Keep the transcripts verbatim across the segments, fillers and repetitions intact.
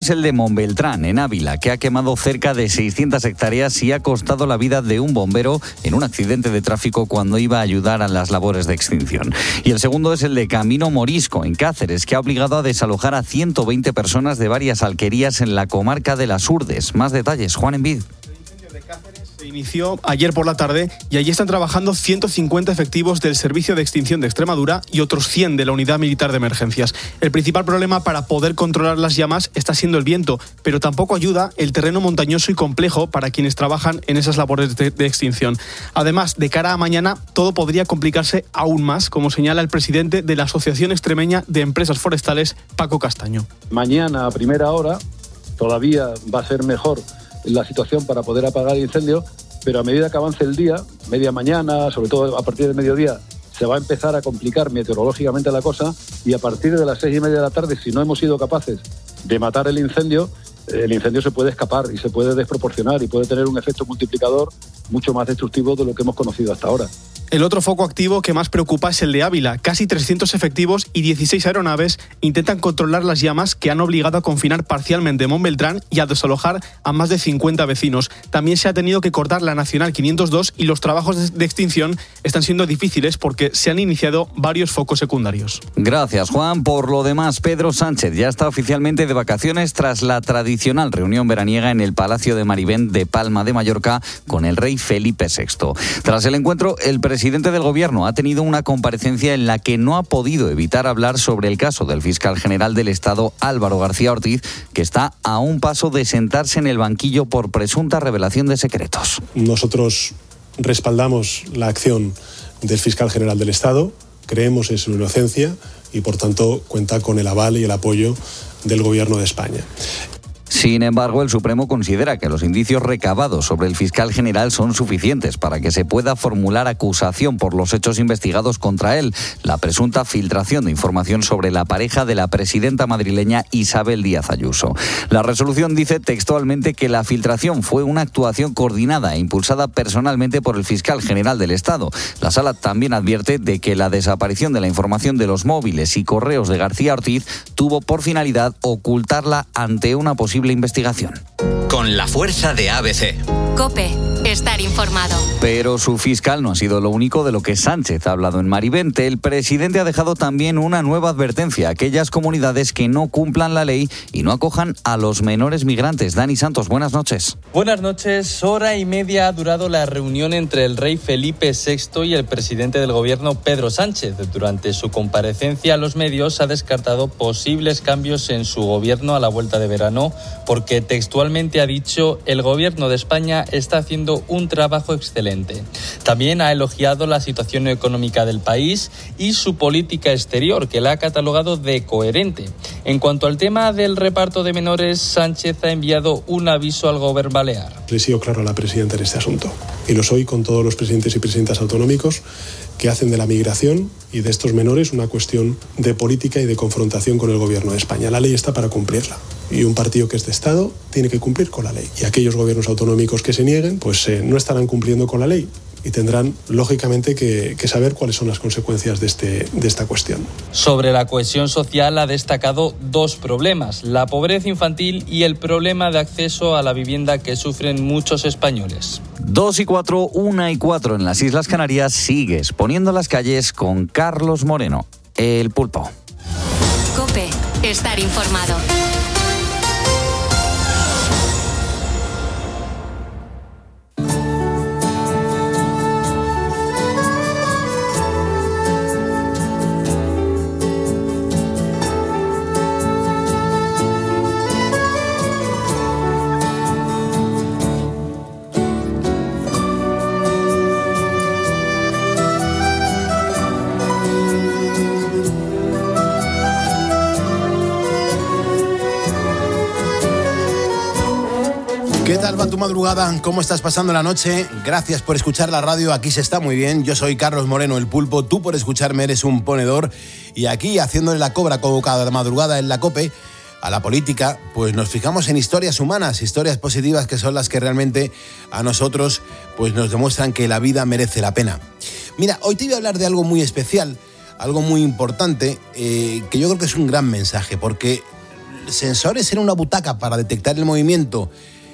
es el de Montbeltrán, en Ávila, que ha quemado cerca de seiscientas hectáreas y ha costado la vida de un bombero en un accidente de tráfico cuando iba a ayudar a las labores de extinción. Y el segundo es el de Camino Morisco, en Cáceres, que ha obligado a desalojar a ciento veinte personas de varias alquerías en la comarca de Las Urdes. Más detalles, Juan Envid. Se inició ayer por la tarde y allí están trabajando ciento cincuenta efectivos del Servicio de Extinción de Extremadura y otros cien de la Unidad Militar de Emergencias. El principal problema para poder controlar las llamas está siendo el viento, pero tampoco ayuda el terreno montañoso y complejo para quienes trabajan en esas labores de, de extinción. Además, de cara a mañana, todo podría complicarse aún más, como señala el presidente de la Asociación Extremeña de Empresas Forestales, Paco Castaño. Mañana a primera hora todavía va a ser mejor la situación para poder apagar el incendio, pero a medida que avance el día, media mañana, sobre todo a partir del mediodía, se va a empezar a complicar meteorológicamente la cosa y a partir de las seis y media de la tarde, si no hemos sido capaces de matar el incendio, el incendio se puede escapar y se puede desproporcionar y puede tener un efecto multiplicador mucho más destructivo de lo que hemos conocido hasta ahora. El otro foco activo que más preocupa es el de Ávila. Casi trescientos efectivos y dieciséis aeronaves intentan controlar las llamas que han obligado a confinar parcialmente Montbeltrán y a desalojar a más de cincuenta vecinos. También se ha tenido que cortar la Nacional quinientos dos y los trabajos de extinción están siendo difíciles porque se han iniciado varios focos secundarios. Gracias, Juan. Por lo demás, Pedro Sánchez ya está oficialmente de vacaciones tras la tradicional reunión veraniega en el Palacio de Marivén de Palma de Mallorca con el rey Felipe sexto. Tras el encuentro, el presidente El presidente del Gobierno ha tenido una comparecencia en la que no ha podido evitar hablar sobre el caso del fiscal general del Estado, Álvaro García Ortiz, que está a un paso de sentarse en el banquillo por presunta revelación de secretos. Nosotros respaldamos la acción del fiscal general del Estado, creemos en su inocencia y, por tanto, cuenta con el aval y el apoyo del Gobierno de España. Sin embargo, el Supremo considera que los indicios recabados sobre el fiscal general son suficientes para que se pueda formular acusación por los hechos investigados contra él, la presunta filtración de información sobre la pareja de la presidenta madrileña Isabel Díaz Ayuso. La resolución dice textualmente que la filtración fue una actuación coordinada e impulsada personalmente por el fiscal general del Estado. La Sala también advierte de que la desaparición de la información de los móviles y correos de García Ortiz tuvo por finalidad ocultarla ante una posible investigación. Con la fuerza de A B C. COPE. Estar informado. Pero su fiscal no ha sido lo único de lo que Sánchez ha hablado en Marivente. El presidente ha dejado también una nueva advertencia a aquellas comunidades que no cumplan la ley y no acojan a los menores migrantes. Dani Santos, buenas noches. Buenas noches. Hora y media ha durado la reunión entre el rey Felipe sexto y el presidente del Gobierno, Pedro Sánchez. Durante su comparecencia a los medios ha descartado posibles cambios en su gobierno a la vuelta de verano, porque textualmente ha dicho: el Gobierno de España está haciendo un trabajo excelente. También ha elogiado la situación económica del país y su política exterior, que la ha catalogado de coherente. En cuanto al tema del reparto de menores, Sánchez ha enviado un aviso al Gobierno balear. Le he sido claro a la presidenta en este asunto y lo soy con todos los presidentes y presidentas autonómicos que hacen de la migración y de estos menores una cuestión de política y de confrontación con el Gobierno de España. La ley está para cumplirla y un partido que es de Estado tiene que cumplir con la ley. Y aquellos gobiernos autonómicos que se nieguen, pues eh, no estarán cumpliendo con la ley y tendrán, lógicamente, que, que saber cuáles son las consecuencias de, este, de esta cuestión. Sobre la cohesión social ha destacado dos problemas: la pobreza infantil y el problema de acceso a la vivienda que sufren muchos españoles. Dos y cuatro, una y cuatro en las Islas Canarias. Sigues poniendo las calles con Carlos Moreno, el Pulpo. COPE. Estar informado. ¿Qué tal va tu madrugada? ¿Cómo estás pasando la noche? Gracias por escuchar la radio, aquí se está muy bien. Yo soy Carlos Moreno, el Pulpo, tú por escucharme eres un ponedor. Y aquí, haciéndole la cobra como cada madrugada en la COPE a la política, pues nos fijamos en historias humanas, historias positivas que son las que realmente a nosotros pues nos demuestran que la vida merece la pena. Mira, hoy te voy a hablar de algo muy especial, algo muy importante, eh, que yo creo que es un gran mensaje, porque sensores en una butaca para detectar el movimiento,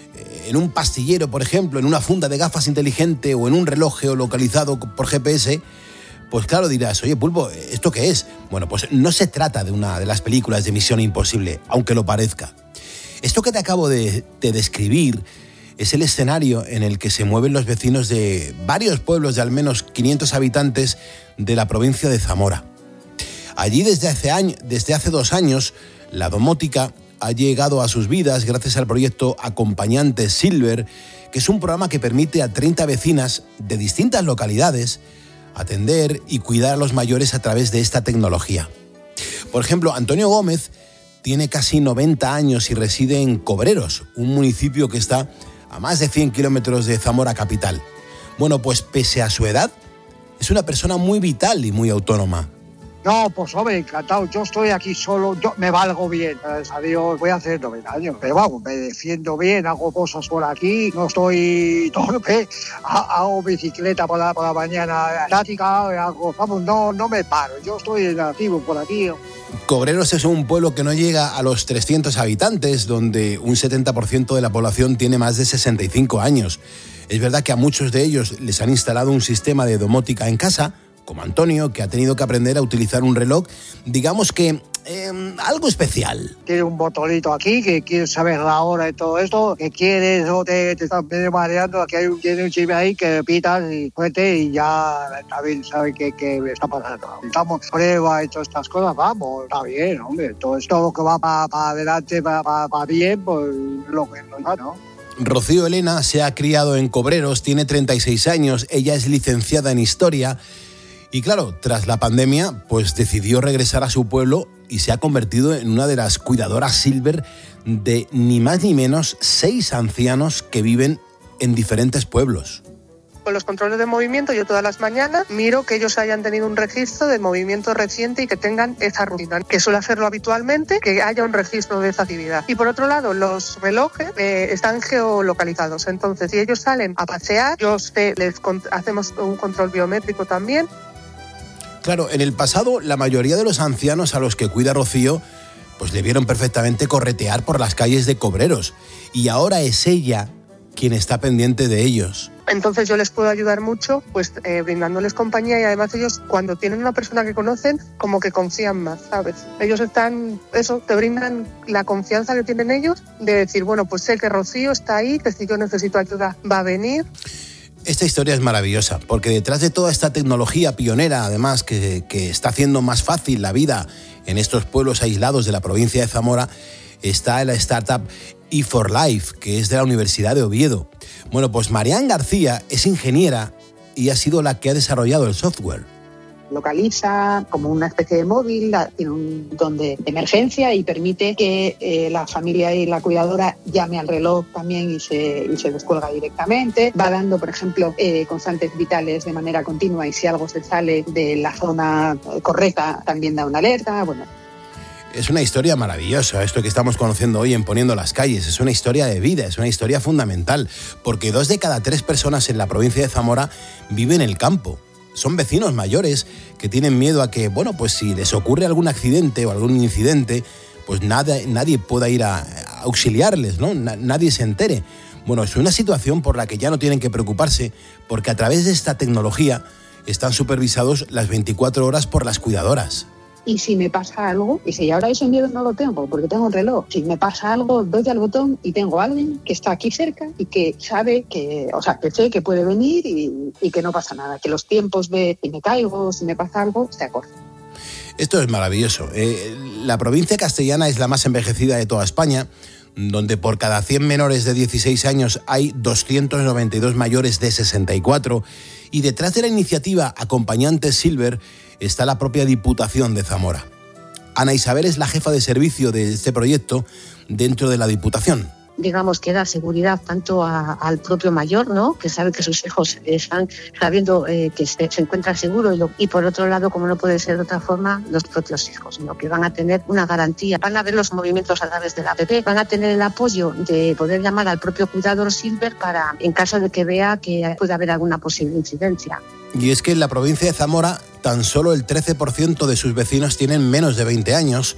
en un pastillero, por ejemplo, en una funda de gafas inteligente o en un reloj geolocalizado por G P S, pues claro dirás, oye Pulpo, ¿esto qué es? Bueno, pues no se trata de una de las películas de Misión Imposible, aunque lo parezca. Esto que te acabo de, de describir es el escenario en el que se mueven los vecinos de varios pueblos de al menos quinientos habitantes de la provincia de Zamora. Allí desde hace, año, desde hace dos años, la domótica ha llegado a sus vidas gracias al proyecto Acompañantes Silver, que es un programa que permite a treinta vecinas de distintas localidades atender y cuidar a los mayores a través de esta tecnología. Por ejemplo, Antonio Gómez tiene casi noventa años y reside en Cobreros, un municipio que está a más de cien kilómetros de Zamora capital. Bueno, pues pese a su edad, es una persona muy vital y muy autónoma. No, pues hombre, encantado. Yo estoy aquí solo, yo me valgo bien. Gracias a Dios, voy a hacer noventa años. Pero vamos, me defiendo bien, hago cosas por aquí, no estoy torpe. Hago bicicleta por la, por la mañana, tática, hago, vamos, no, no me paro. Yo estoy en activo por aquí. Cobreros es un pueblo que no llega a los trescientos habitantes, donde un setenta por ciento de la población tiene más de sesenta y cinco años. Es verdad que a muchos de ellos les han instalado un sistema de domótica en casa, como Antonio, que ha tenido que aprender a utilizar un reloj, digamos que eh, algo especial. Tiene un botonito aquí que quieres saber la hora y todo esto, que quieres o te, te estás medio mareando, aquí hay un, tiene un chip ahí que pitas y fuerte y ya también sabe qué está pasando. Estamos prueba y todas estas cosas, vamos, está bien, hombre, todo esto lo que va para pa adelante, para pa, pa bien, pues lo que no va, ¿no? Rocío Elena se ha criado en Cobreros, tiene treinta y seis años, ella es licenciada en Historia. Y claro, tras la pandemia, pues decidió regresar a su pueblo y se ha convertido en una de las cuidadoras Silver de ni más ni menos seis ancianos que viven en diferentes pueblos. Con los controles de movimiento, yo todas las mañanas miro que ellos hayan tenido un registro de movimiento reciente y que tengan esa rutina, que suele hacerlo habitualmente, que haya un registro de esa actividad. Y por otro lado, los relojes eh, están geolocalizados, entonces si ellos salen a pasear, yo sé, les hacemos un control biométrico también. Claro, en el pasado la mayoría de los ancianos a los que cuida Rocío pues le vieron perfectamente corretear por las calles de Cobreros y ahora es ella quien está pendiente de ellos. Entonces yo les puedo ayudar mucho pues eh, brindándoles compañía y además ellos cuando tienen una persona que conocen como que confían más, ¿sabes? Ellos están, eso, te brindan la confianza que tienen ellos de decir, bueno, pues sé que Rocío está ahí, que si yo necesito ayuda va a venir. Esta historia es maravillosa, porque detrás de toda esta tecnología pionera, además, que, que está haciendo más fácil la vida en estos pueblos aislados de la provincia de Zamora, está la startup E cuatro Life, que es de la Universidad de Oviedo. Bueno, pues Marián García es ingeniera y ha sido la que ha desarrollado el software. Localiza como una especie de móvil, tiene un botón de emergencia y permite que eh, la familia y la cuidadora llame al reloj también y se, y se descuelga directamente. Va dando, por ejemplo, eh, constantes vitales de manera continua y si algo se sale de la zona correcta también da una alerta. Bueno. Es una historia maravillosa, esto que estamos conociendo hoy en Poniendo las Calles. Es una historia de vida, es una historia fundamental, porque dos de cada tres personas en la provincia de Zamora viven en el campo. Son vecinos mayores que tienen miedo a que, bueno, pues si les ocurre algún accidente o algún incidente, pues nada, nadie pueda ir a, a auxiliarles, ¿no? Na, nadie se entere. Bueno, es una situación por la que ya no tienen que preocuparse, porque a través de esta tecnología están supervisados las veinticuatro horas por las cuidadoras. Y si me pasa algo, y si ahora ese miedo no lo tengo porque tengo un reloj, si me pasa algo, doy al botón y tengo a alguien que está aquí cerca y que sabe que, o sea, que sé que puede venir y, y que no pasa nada, que los tiempos de si me caigo, si me pasa algo, se acortan. Esto es maravilloso. Eh, la provincia castellana es la más envejecida de toda España, donde por cada cien menores de dieciséis años hay doscientos noventa y dos mayores de sesenta y cuatro, y detrás de la iniciativa Acompañantes Silver está la propia Diputación de Zamora. Ana Isabel es la jefa de servicio de este proyecto dentro de la Diputación. Digamos que da seguridad tanto a, al propio mayor, ¿no?, que sabe que sus hijos están sabiendo eh, que se, se encuentra seguro y, lo, y por otro lado, como no puede ser de otra forma, los propios hijos, ¿no?, que van a tener una garantía, van a ver los movimientos a través de la app, van a tener el apoyo de poder llamar al propio cuidador Silver para, en caso de que vea que puede haber alguna posible incidencia. Y es que en la provincia de Zamora tan solo el trece por ciento de sus vecinos tienen menos de veinte años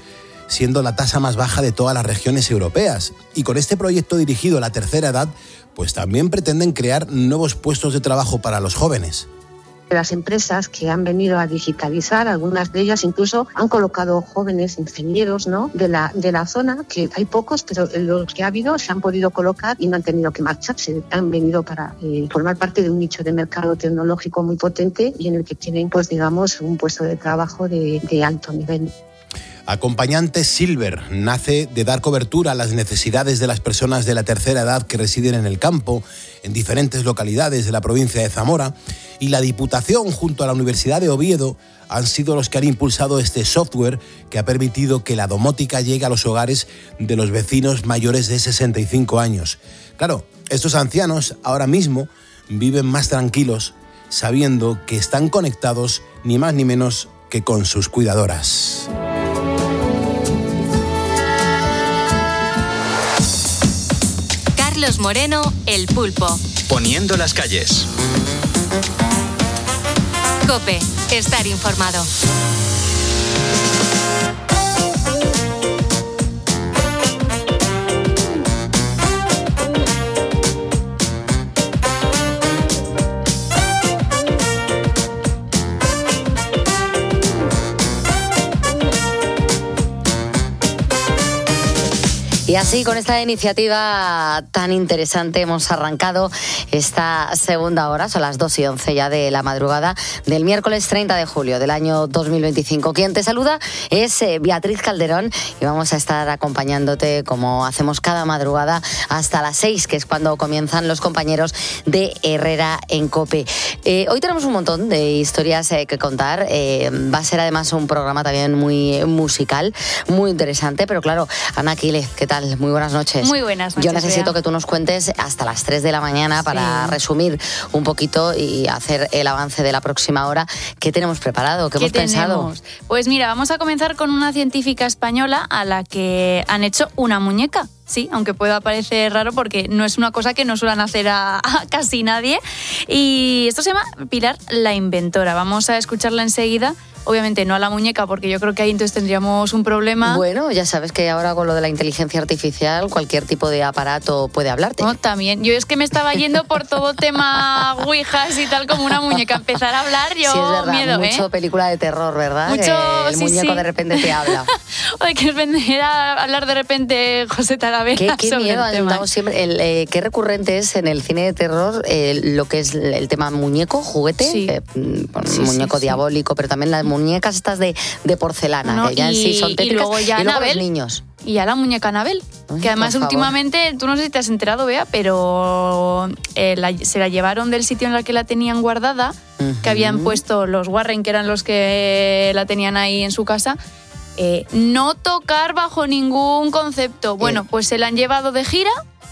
siendo la tasa más baja de todas las regiones europeas. Y con este proyecto dirigido a la tercera edad, pues también pretenden crear nuevos puestos de trabajo para los jóvenes. Las empresas que han venido a digitalizar, algunas de ellas incluso han colocado jóvenes ingenieros, ¿no?, de la, de la zona, que hay pocos, pero los que ha habido se han podido colocar y no han tenido que marcharse. Han venido para eh, formar parte de un nicho de mercado tecnológico muy potente y en el que tienen, pues digamos, un puesto de trabajo de, de alto nivel. Acompañante Silver nace de dar cobertura a las necesidades de las personas de la tercera edad que residen en el campo, en diferentes localidades de la provincia de Zamora, y la Diputación junto a la Universidad de Oviedo han sido los que han impulsado este software que ha permitido que la domótica llegue a los hogares de los vecinos mayores de sesenta y cinco años. Claro, estos ancianos ahora mismo viven más tranquilos sabiendo que están conectados ni más ni menos que con sus cuidadoras. Carlos Moreno, El Pulpo. Poniendo las calles. COPE, estar informado. Y así, con esta iniciativa tan interesante, hemos arrancado esta segunda hora, son las dos y once ya de la madrugada del miércoles treinta de julio del año dos mil veinticinco. Quien te saluda es Beatriz Calderón y vamos a estar acompañándote como hacemos cada madrugada hasta las seis, que es cuando comienzan los compañeros de Herrera en COPE. Eh, hoy tenemos un montón de historias eh, que contar. Eh, va a ser además un programa también muy musical, muy interesante, pero claro, Ana Aquiles, ¿qué tal? Muy buenas noches. Muy buenas noches. Yo necesito Bea. que tú nos cuentes hasta las tres de la mañana para sí. resumir un poquito y hacer el avance de la próxima hora. ¿Qué tenemos preparado? ¿Qué, ¿Qué hemos tenemos? pensado? Pues mira, vamos a comenzar con una científica española a la que han hecho una muñeca. Sí, aunque pueda parecer raro porque no es una cosa que no suelen hacer a, a casi nadie. Y esto se llama Pilar la Inventora. Vamos a escucharla enseguida. Obviamente no a la muñeca, porque yo creo que ahí entonces tendríamos un problema. Bueno, ya sabes que ahora con lo de la inteligencia artificial, cualquier tipo de aparato puede hablarte. No, también. Yo es que me estaba yendo por todo tema ouijas y tal, como una muñeca. Empezar a hablar, yo sí, es verdad, miedo, mucho ¿eh? película de terror, ¿verdad? Mucho, que el sí, muñeco sí. de repente te habla. O de que vendiera a hablar de repente José Talavera. Qué, qué sobre miedo, el tema. siempre. El, eh, qué recurrente es en el cine de terror eh, lo que es el tema muñeco, juguete, sí. eh, bueno, sí, muñeco sí, diabólico, sí. pero también las muñecas estas de de porcelana, no, que ya y, en sí son tétricas, y luego ya y luego Anabel, los niños. Y ya la muñeca Anabel, Ay, que además por favor. últimamente, tú no sé si te has enterado, Bea, pero eh, la, se la llevaron del sitio en el que la tenían guardada, uh-huh. que habían puesto los Warren, que eran los que la tenían ahí en su casa. Eh, no tocar bajo ningún concepto. Bueno, eh. pues se la han llevado de gira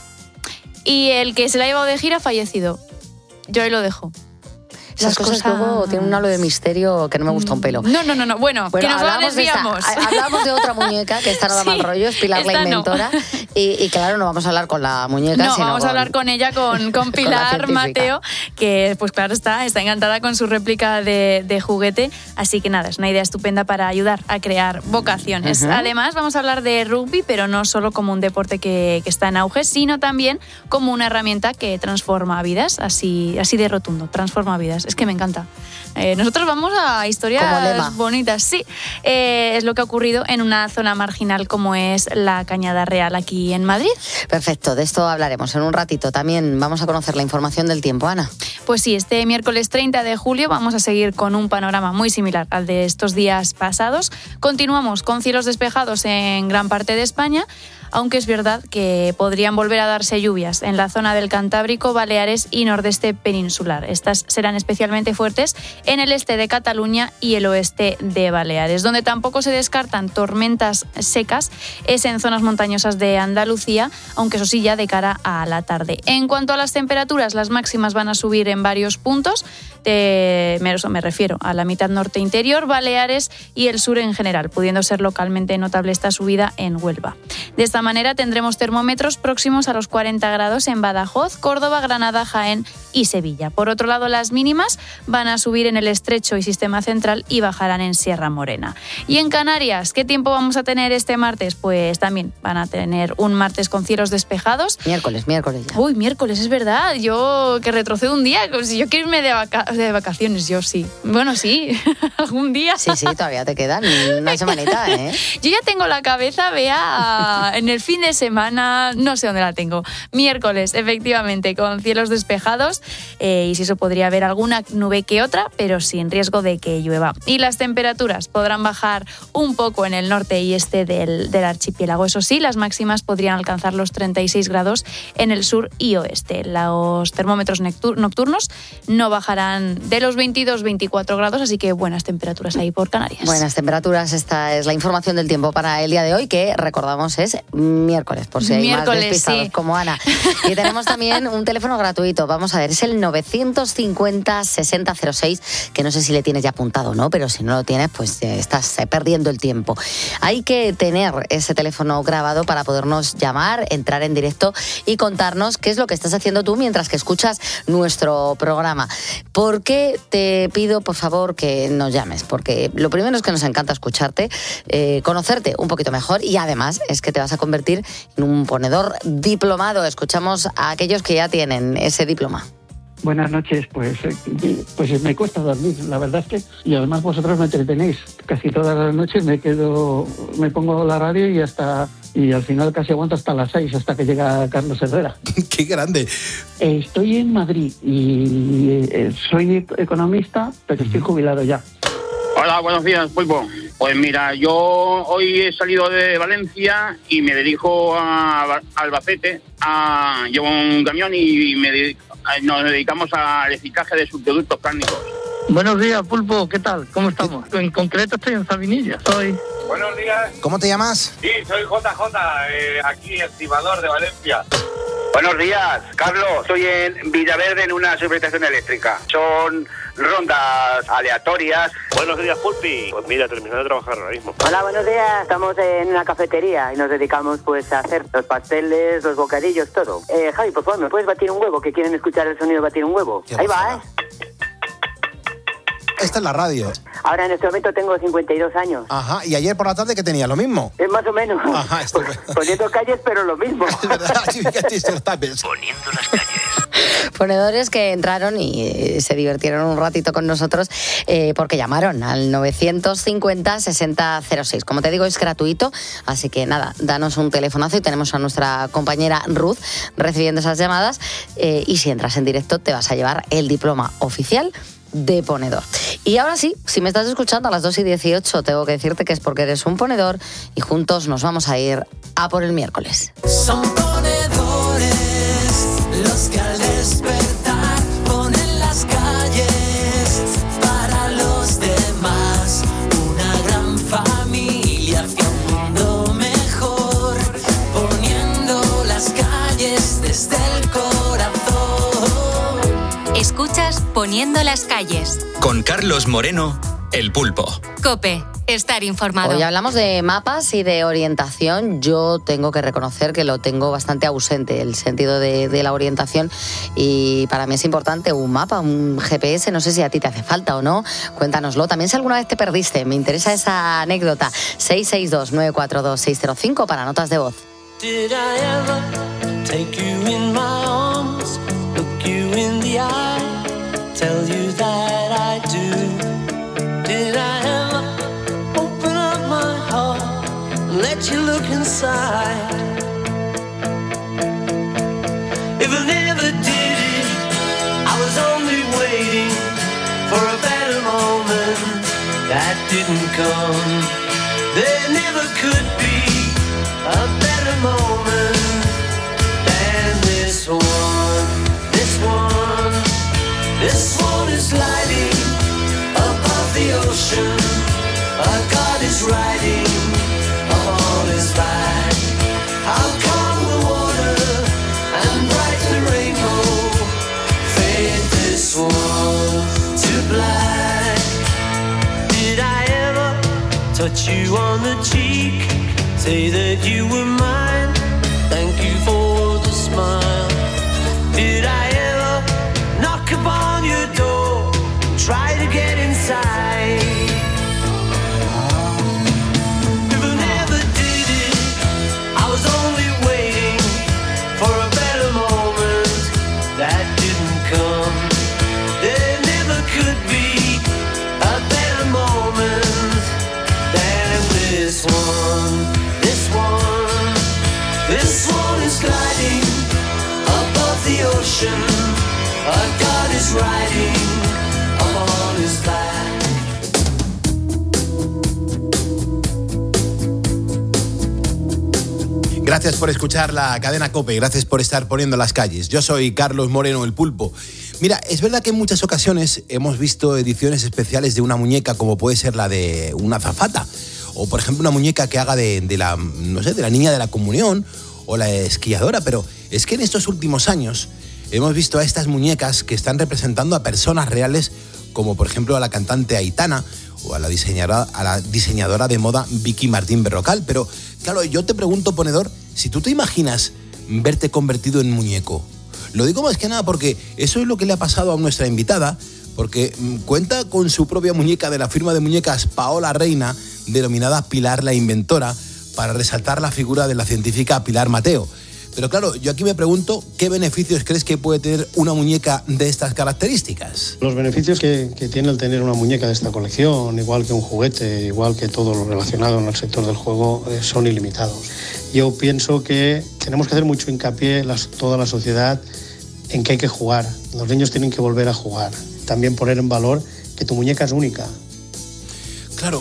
y el que se la ha llevado de gira ha fallecido. Yo ahí lo dejo. Esas cosas, cosas luego tienen un halo de misterio que no me gusta un pelo. No, no, no, no. Bueno, bueno, que nos la desviamos. De esta, hablamos de otra muñeca que esta no da sí, mal rollo, es Pilar la Inventora. No. Y, y claro, no vamos a hablar con la muñeca, no, sino vamos con, a hablar con ella, con, con Pilar con Mateo, que pues claro está, está encantada con su réplica de, de juguete. Así que nada, es una idea estupenda para ayudar a crear vocaciones. Uh-huh. Además, vamos a hablar de rugby, pero no solo como un deporte que, que está en auge, sino también como una herramienta que transforma vidas, así, así de rotundo, transforma vidas. Es que me encanta. Eh, nosotros vamos a historias bonitas, sí. Eh, es lo que ha ocurrido en una zona marginal como es la Cañada Real aquí en Madrid. Perfecto, de esto hablaremos en un ratito. También vamos a conocer la información del tiempo, Ana. Pues sí, este miércoles treinta de julio vamos a seguir con un panorama muy similar al de estos días pasados. Continuamos con cielos despejados en gran parte de España, aunque es verdad que podrían volver a darse lluvias en la zona del Cantábrico, Baleares y nordeste peninsular. Estas serán especialmente fuertes en el este de Cataluña y el oeste de Baleares. Donde tampoco se descartan tormentas secas es en zonas montañosas de Andalucía, aunque eso sí ya de cara a la tarde. En cuanto a las temperaturas, las máximas van a subir en varios puntos, de, me, me refiero a la mitad norte interior, Baleares y el sur en general, pudiendo ser localmente notable esta subida en Huelva. De esta manera tendremos termómetros próximos a los cuarenta grados en Badajoz, Córdoba, Granada, Jaén y Sevilla. Por otro lado, las mínimas van a subir en el Estrecho y Sistema Central y bajarán en Sierra Morena. Y en Canarias, ¿qué tiempo vamos a tener este martes? Pues también van a tener un martes con cielos despejados. Miércoles, miércoles ya. Uy, miércoles, es verdad. Yo que retrocedo un día, si yo quiero irme de, vaca- de vacaciones, yo sí. Bueno, sí, algún día. Sí, sí, todavía te quedan una semanita, ¿eh? Yo ya tengo la cabeza, vea, en el fin de semana, no sé dónde la tengo. Miércoles, efectivamente, con cielos despejados eh, y si eso podría haber alguna nube que otra, pero sin riesgo de que llueva. Y las temperaturas podrán bajar un poco en el norte y este del, del archipiélago. Eso sí, las máximas podrían alcanzar los treinta y seis grados en el sur y oeste. Los termómetros nocturnos no bajarán de los veintidós a veinticuatro grados, así que buenas temperaturas ahí por Canarias. Buenas temperaturas, esta es la información del tiempo para el día de hoy, que recordamos es miércoles, por si hay miércoles, más despistados sí. como Ana. Y tenemos también un teléfono gratuito, vamos a ver, es el novecientos cincuenta sesenta cero seis, que no sé si le tienes ya apuntado, ¿no? Pero si no lo tienes, pues eh, estás eh, perdiendo el tiempo. Hay que tener ese teléfono grabado para podernos llamar, entrar en directo y contarnos qué es lo que estás haciendo tú mientras que escuchas nuestro programa. ¿Por qué te pido, por favor, que nos llames? Porque lo primero es que nos encanta escucharte, eh, conocerte un poquito mejor y además es que te vas a convertir en un ponedor diplomado. Escuchamos a aquellos que ya tienen ese diploma. Buenas noches, pues, eh, pues me cuesta dormir, la verdad es que, y además vosotros me entretenéis, casi todas las noches me quedo, me pongo la radio y hasta, y al final casi aguanto hasta las seis, hasta que llega Carlos Herrera. ¡Qué grande! Eh, estoy en Madrid y eh, soy economista, pero estoy jubilado ya. Hola, buenos días, Pulpo. Pues mira, yo hoy he salido de Valencia y me dirijo a Albacete, a, llevo un camión y me dedico, nos dedicamos al reciclaje de subproductos cárnicos. Buenos días, Pulpo, ¿qué tal? ¿Cómo estamos? En concreto estoy en Sabinillas. Soy... Buenos días. ¿Cómo te llamas? Sí, soy J J, eh, aquí estimador de Valencia. Buenos días, Carlos. Estoy en Villaverde en una subestación eléctrica. Son rondas aleatorias. Buenos días, Pulpi. Pues mira, terminando de trabajar ahora mismo. Hola, buenos días. Estamos en una cafetería y nos dedicamos pues a hacer los pasteles, los bocadillos, todo. Eh, Javi, por favor, ¿me puedes batir un huevo? Que quieren escuchar el sonido de batir un huevo. Ahí va, ¿eh? Esta es la radio. Ahora en este momento tengo cincuenta y dos años. Ajá, y ayer por la tarde, ¿qué tenía? ¿Lo mismo? Es más o menos. Ajá, estoy... Poniendo calles, pero lo mismo. Es verdad, sí, fíjate, esto está pensando. Poniendo las calles. Ponedores que entraron y eh, se divirtieron un ratito con nosotros eh, porque llamaron al novecientos cincuenta sesenta cero seis. Como te digo, es gratuito, así que nada, danos un telefonazo y tenemos a nuestra compañera Ruth recibiendo esas llamadas eh, y si entras en directo te vas a llevar el diploma oficial de ponedor. Y ahora sí, si me estás escuchando a las dos y dieciocho, tengo que decirte que es porque eres un ponedor y juntos nos vamos a ir a por el miércoles. Son ponedores los que al despertar ponen las calles para los demás. Una gran familia hacia un mundo mejor, poniendo las calles desde el corazón. Escuchas Poniendo las calles. Con Carlos Moreno, El Pulpo. COPE. Estar informado. Hoy hablamos de mapas y de orientación. Yo tengo que reconocer que lo tengo bastante ausente, el sentido de, de la orientación, y para mí es importante un mapa, un G P S. No sé si a ti te hace falta o no, cuéntanoslo. También si alguna vez te perdiste, me interesa esa anécdota. seis seis dos, nueve cuatro dos, seis cero cinco para notas de voz. Did I ever take you in my arms, look you in the eye, tell you that I do? Did I ever open up my heart and let you look inside? If I never did it, I was only waiting for a better moment that didn't come. There never could be a better moment than this one. This one, this one is lighting above the ocean. A God is riding on his back. How calm the water and bright the rainbow. Fade this one touch you on the cheek, say that you were mine. Thank you for the smile. Did I ever knock upon your door, try to get inside? If I never did it, I was only waiting for a better moment that didn't come. There never could be a better moment than this one. This one, this one is gliding above the ocean. A god is riding upon his back. Gracias por escuchar la cadena COPE, gracias por estar poniendo las calles. Yo soy Carlos Moreno, el Pulpo. Mira, es verdad que en muchas ocasiones hemos visto ediciones especiales de una muñeca, como puede ser la de una azafata, o por ejemplo una muñeca que haga de, de la, no sé, de la niña de la comunión, o la esquiadora, pero es que en estos últimos años hemos visto a estas muñecas que están representando a personas reales, como por ejemplo a la cantante Aitana, o a la diseñadora, a la diseñadora de moda Vicky Martín Berrocal. Pero claro, yo te pregunto, ponedor, si tú te imaginas verte convertido en muñeco. Lo digo más que nada porque eso es lo que le ha pasado a nuestra invitada, porque cuenta con su propia muñeca de la firma de muñecas Paola Reina, denominada Pilar la Inventora, para resaltar la figura de la científica Pilar Mateo. Pero claro, yo aquí me pregunto, ¿qué beneficios crees que puede tener una muñeca de estas características? Los beneficios que, que tiene el tener una muñeca de esta colección, igual que un juguete, igual que todo lo relacionado en el sector del juego, eh, son ilimitados. Yo pienso que tenemos que hacer mucho hincapié, las, toda la sociedad, en que hay que jugar. Los niños tienen que volver a jugar. También poner en valor que tu muñeca es única. Claro,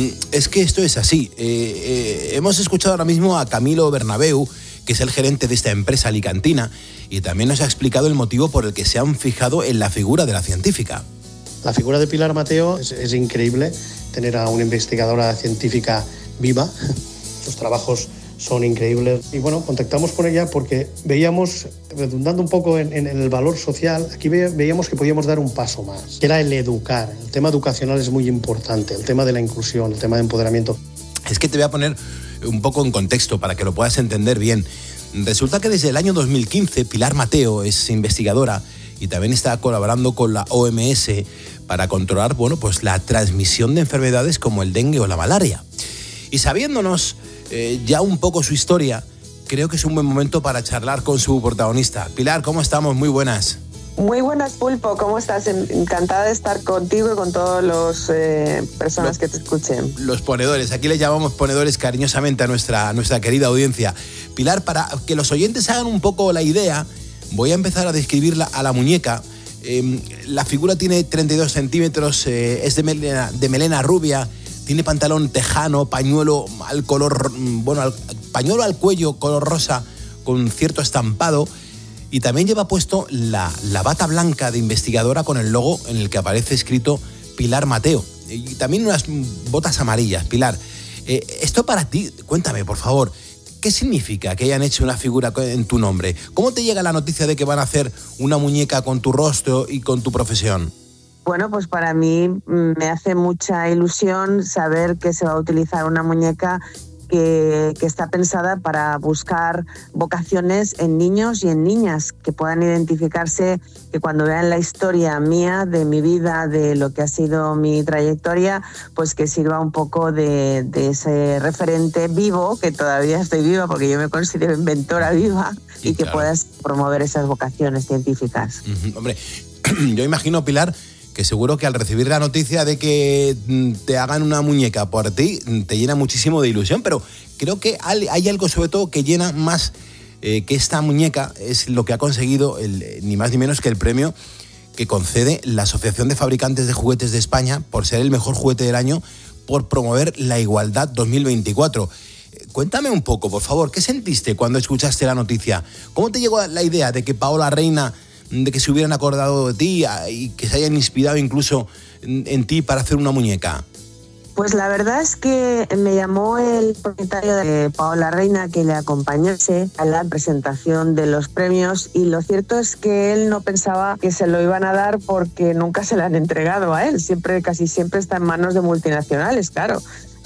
es que esto es así. Eh, eh, hemos escuchado ahora mismo a Camilo Bernabeu, que es el gerente de esta empresa alicantina, y también nos ha explicado el motivo por el que se han fijado en la figura de la científica. La figura de Pilar Mateo es, es increíble, tener a una investigadora científica viva. Sus trabajos son increíbles. Y bueno, contactamos con ella porque veíamos, redundando un poco en, en, en el valor social, aquí ve, veíamos que podíamos dar un paso más, que era el educar. El tema educacional es muy importante, el tema de la inclusión, el tema de empoderamiento. Es que te voy a poner un poco en contexto para que lo puedas entender bien. Resulta que desde el año dos mil quince Pilar Mateo es investigadora y también está colaborando con la O M S para controlar, bueno, pues la transmisión de enfermedades como el dengue o la malaria. Y sabiéndonos eh, ya un poco su historia, creo que es un buen momento para charlar con su protagonista. Pilar, ¿cómo estamos? Muy buenas. Muy buenas, Pulpo, ¿cómo estás? Encantada de estar contigo y con todas las eh, personas los, que te escuchen. Los ponedores, aquí le llamamos ponedores cariñosamente a nuestra, a nuestra querida audiencia. Pilar, para que los oyentes hagan un poco la idea, voy a empezar a describirla a la muñeca. Eh, la figura tiene treinta y dos centímetros, eh, es de melena, de melena rubia, tiene pantalón tejano, pañuelo al color, bueno, al, pañuelo al cuello color rosa con cierto estampado. Y también lleva puesto la, la bata blanca de investigadora con el logo en el que aparece escrito Pilar Mateo. Y también unas botas amarillas. Pilar, eh, esto para ti, cuéntame, por favor, ¿qué significa que hayan hecho una figura en tu nombre? ¿Cómo te llega la noticia de que van a hacer una muñeca con tu rostro y con tu profesión? Bueno, pues para mí me hace mucha ilusión saber que se va a utilizar una muñeca Que, que está pensada para buscar vocaciones en niños y en niñas que puedan identificarse, que cuando vean la historia mía, de mi vida, de lo que ha sido mi trayectoria, pues que sirva un poco de, de ese referente vivo, que todavía estoy viva porque yo me considero inventora viva, y, y que claro, puedas promover esas vocaciones científicas. Uh-huh. Hombre, yo imagino, Pilar, que seguro que al recibir la noticia de que te hagan una muñeca por ti, te llena muchísimo de ilusión, pero creo que hay algo sobre todo que llena más eh, que esta muñeca, es lo que ha conseguido el, ni más ni menos que el premio que concede la Asociación de Fabricantes de Juguetes de España por ser el mejor juguete del año por promover la igualdad dos mil veinticuatro. Cuéntame un poco, por favor, ¿qué sentiste cuando escuchaste la noticia? ¿Cómo te llegó la idea de que Paola Reina, de que se hubieran acordado de ti y que se hayan inspirado incluso en, en ti para hacer una muñeca? Pues la verdad es que me llamó el propietario de Paola Reina que le acompañase a la presentación de los premios, y lo cierto es que él no pensaba que se lo iban a dar porque nunca se le han entregado a él. Siempre, casi siempre está en manos de multinacionales, claro.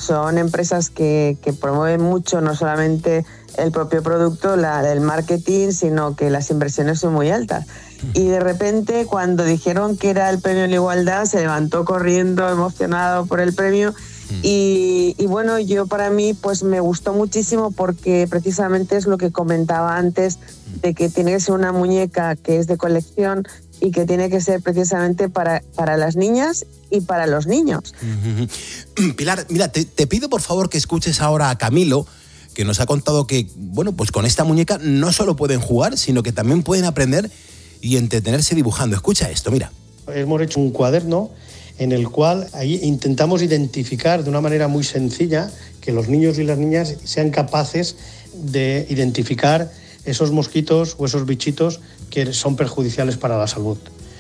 son empresas que, que promueven mucho no solamente el propio producto, la, el marketing, sino que las inversiones son muy altas. Y de repente, cuando dijeron que era el premio de la igualdad, se levantó corriendo, emocionado por el premio. Y, y bueno, yo para mí pues me gustó muchísimo porque precisamente es lo que comentaba antes, de que tiene que ser una muñeca que es de colección y que tiene que ser precisamente para, para las niñas y para los niños. Pilar, mira, te, te pido por favor que escuches ahora a Camilo, que nos ha contado que, bueno, pues con esta muñeca no solo pueden jugar, sino que también pueden aprender y entretenerse dibujando. Escucha esto, mira. Hemos hecho un cuaderno en el cual ahí intentamos identificar de una manera muy sencilla que los niños y las niñas sean capaces de identificar esos mosquitos o esos bichitos que son perjudiciales para la salud.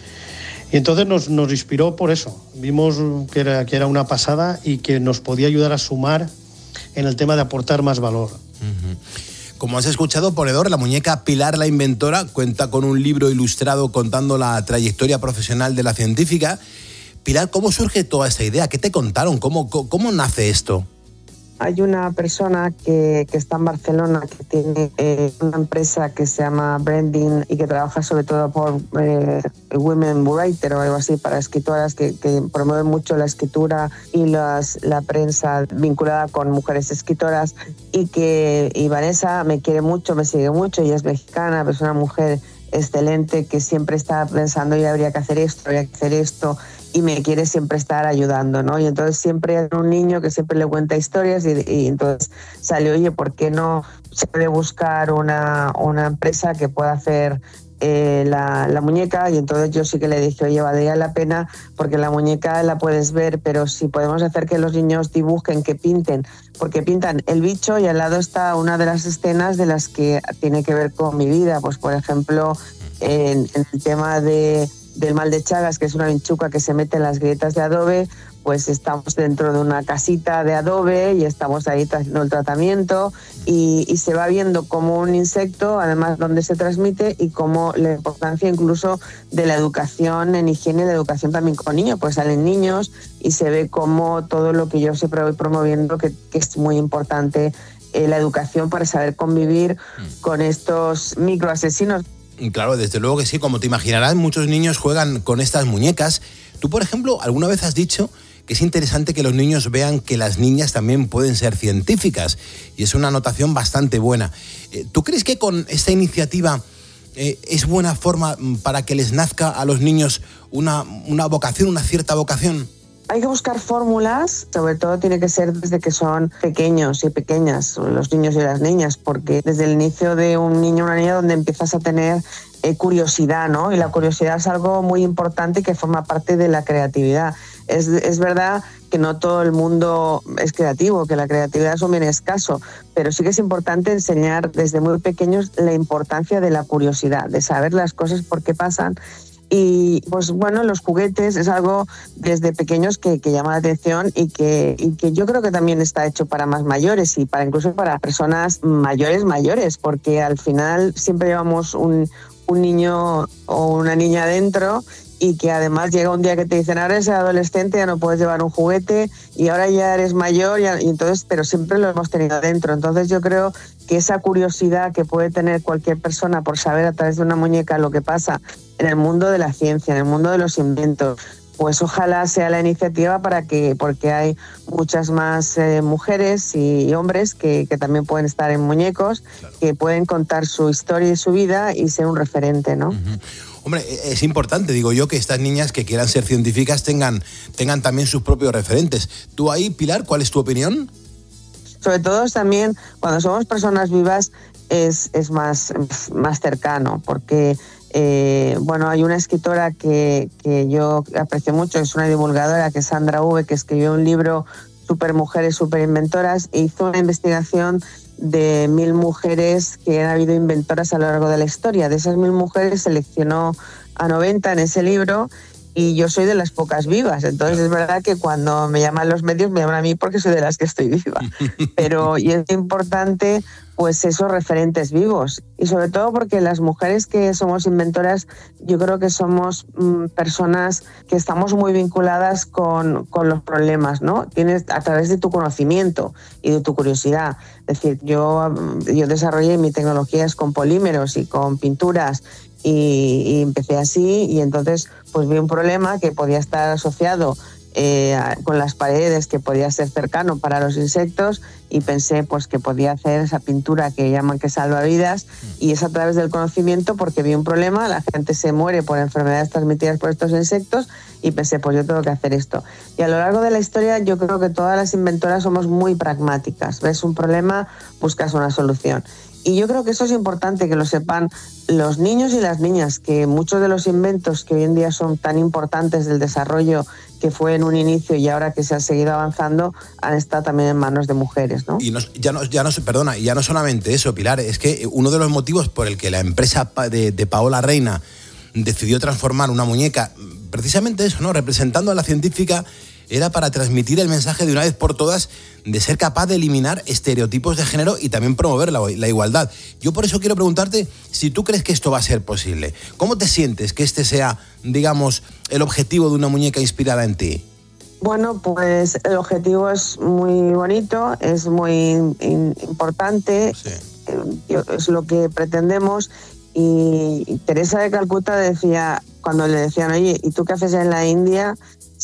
Y entonces nos, nos inspiró por eso. Vimos que era, que era una pasada y que nos podía ayudar a sumar en el tema de aportar más valor. Uh-huh. Como has escuchado, ponedor, la muñeca Pilar la Inventora cuenta con un libro ilustrado contando la trayectoria profesional de la científica. Pilar, ¿cómo surge toda esta idea? ¿Qué te contaron? ¿Cómo, cómo, cómo nace esto? Hay una persona que, que está en Barcelona que tiene eh, una empresa que se llama Branding y que trabaja sobre todo por eh, Women Writer o algo así, para escritoras que, que promueven mucho la escritura y las, la prensa vinculada con mujeres escritoras, y que y Vanessa me quiere mucho, me sigue mucho, ella es mexicana, pero es una mujer excelente que siempre está pensando y habría que hacer esto, habría que hacer esto, y me quiere siempre estar ayudando, ¿no? Y entonces siempre hay un niño que siempre le cuenta historias y, y entonces salió, oye, ¿por qué no se puede buscar una, una empresa que pueda hacer eh, la, la muñeca? Y entonces yo sí que le dije, oye, valdría la pena porque la muñeca la puedes ver, pero si podemos hacer que los niños dibujen, que pinten, porque pintan el bicho y al lado está una de las escenas de las que tiene que ver con mi vida, pues por ejemplo, en, en el tema de del mal de Chagas, que es una vinchuca que se mete en las grietas de adobe, pues estamos dentro de una casita de adobe y estamos ahí haciendo el tratamiento y, y se va viendo como un insecto, además dónde se transmite y cómo la importancia incluso de la educación en higiene y la educación también con niños, pues salen niños y se ve como todo lo que yo siempre voy promoviendo, que, que es muy importante eh, la educación para saber convivir mm. con estos microasesinos. Claro, desde luego que sí, como te imaginarás, muchos niños juegan con estas muñecas. Tú, por ejemplo, alguna vez has dicho que es interesante que los niños vean que las niñas también pueden ser científicas, y es una anotación bastante buena. ¿Tú crees que con esta iniciativa eh, es buena forma para que les nazca a los niños una, una vocación, una cierta vocación? Hay que buscar fórmulas, sobre todo tiene que ser desde que son pequeños y pequeñas, los niños y las niñas, porque desde el inicio de un niño o una niña donde empiezas a tener eh, curiosidad, ¿no? Y la curiosidad es algo muy importante que forma parte de la creatividad. Es, es verdad que no todo el mundo es creativo, que la creatividad es un bien escaso, pero sí que es importante enseñar desde muy pequeños la importancia de la curiosidad, de saber las cosas por qué pasan. Y pues bueno, los juguetes es algo desde pequeños que, que llama la atención y que, y que yo creo que también está hecho para más mayores y para incluso para personas mayores mayores, porque al final siempre llevamos un, un niño o una niña dentro, y que además llega un día que te dicen, ahora eres adolescente, ya no puedes llevar un juguete y ahora ya eres mayor, y entonces, pero siempre lo hemos tenido dentro. Entonces yo creo que esa curiosidad que puede tener cualquier persona por saber a través de una muñeca lo que pasa en el mundo de la ciencia, en el mundo de los inventos, pues ojalá sea la iniciativa para que, porque hay muchas más eh, mujeres y hombres que, que también pueden estar en muñecos, claro, que pueden contar su historia y su vida y ser un referente, ¿no? Uh-huh. Hombre, es importante, digo yo, que estas niñas que quieran ser científicas tengan, tengan también sus propios referentes. ¿Tú ahí, Pilar, cuál es tu opinión? Sobre todo también, cuando somos personas vivas, es, es más, más cercano, porque eh, bueno, hay una escritora que, que yo aprecio mucho, es una divulgadora, que es Sandra V, que escribió un libro, Super Mujeres, Super Inventoras, e hizo una investigación de mil mujeres que han habido inventoras a lo largo de la historia. De esas mil mujeres seleccionó a noventa en ese libro y yo soy de las pocas vivas. Entonces es verdad que cuando me llaman los medios me llaman a mí porque soy de las que estoy viva. Pero y es importante pues esos referentes vivos, y sobre todo porque las mujeres que somos inventoras, yo creo que somos mmm, personas que estamos muy vinculadas con, con los problemas, ¿no? Tienes a través de tu conocimiento y de tu curiosidad. Es decir, yo, yo desarrollé mi tecnología con polímeros y con pinturas, y, y empecé así, y entonces pues vi un problema que podía estar asociado Eh, con las paredes, que podía ser cercano para los insectos, y pensé pues que podía hacer esa pintura que llaman que salva vidas, y es a través del conocimiento, porque vi un problema, la gente se muere por enfermedades transmitidas por estos insectos, y pensé pues yo tengo que hacer esto. Y a lo largo de la historia yo creo que todas las inventoras somos muy pragmáticas. Ves un problema, buscas una solución. Y yo creo que eso es importante que lo sepan los niños y las niñas, que muchos de los inventos que hoy en día son tan importantes del desarrollo, que fue en un inicio y ahora que se ha seguido avanzando, han estado también en manos de mujeres, ¿no? Y no, ya no, ya no, perdona, ya no solamente eso, Pilar, es que uno de los motivos por el que la empresa de, de Paola Reina decidió transformar una muñeca, precisamente eso, ¿no? Representando a la científica, era para transmitir el mensaje de una vez por todas de ser capaz de eliminar estereotipos de género y también promover la, la igualdad. Yo por eso quiero preguntarte si tú crees que esto va a ser posible. ¿Cómo te sientes que este sea, digamos, el objetivo de una muñeca inspirada en ti? Bueno, pues el objetivo es muy bonito, es muy in- importante, sí. eh, es lo que pretendemos. Y Teresa de Calcuta decía, cuando le decían, oye, ¿y tú qué haces en la India?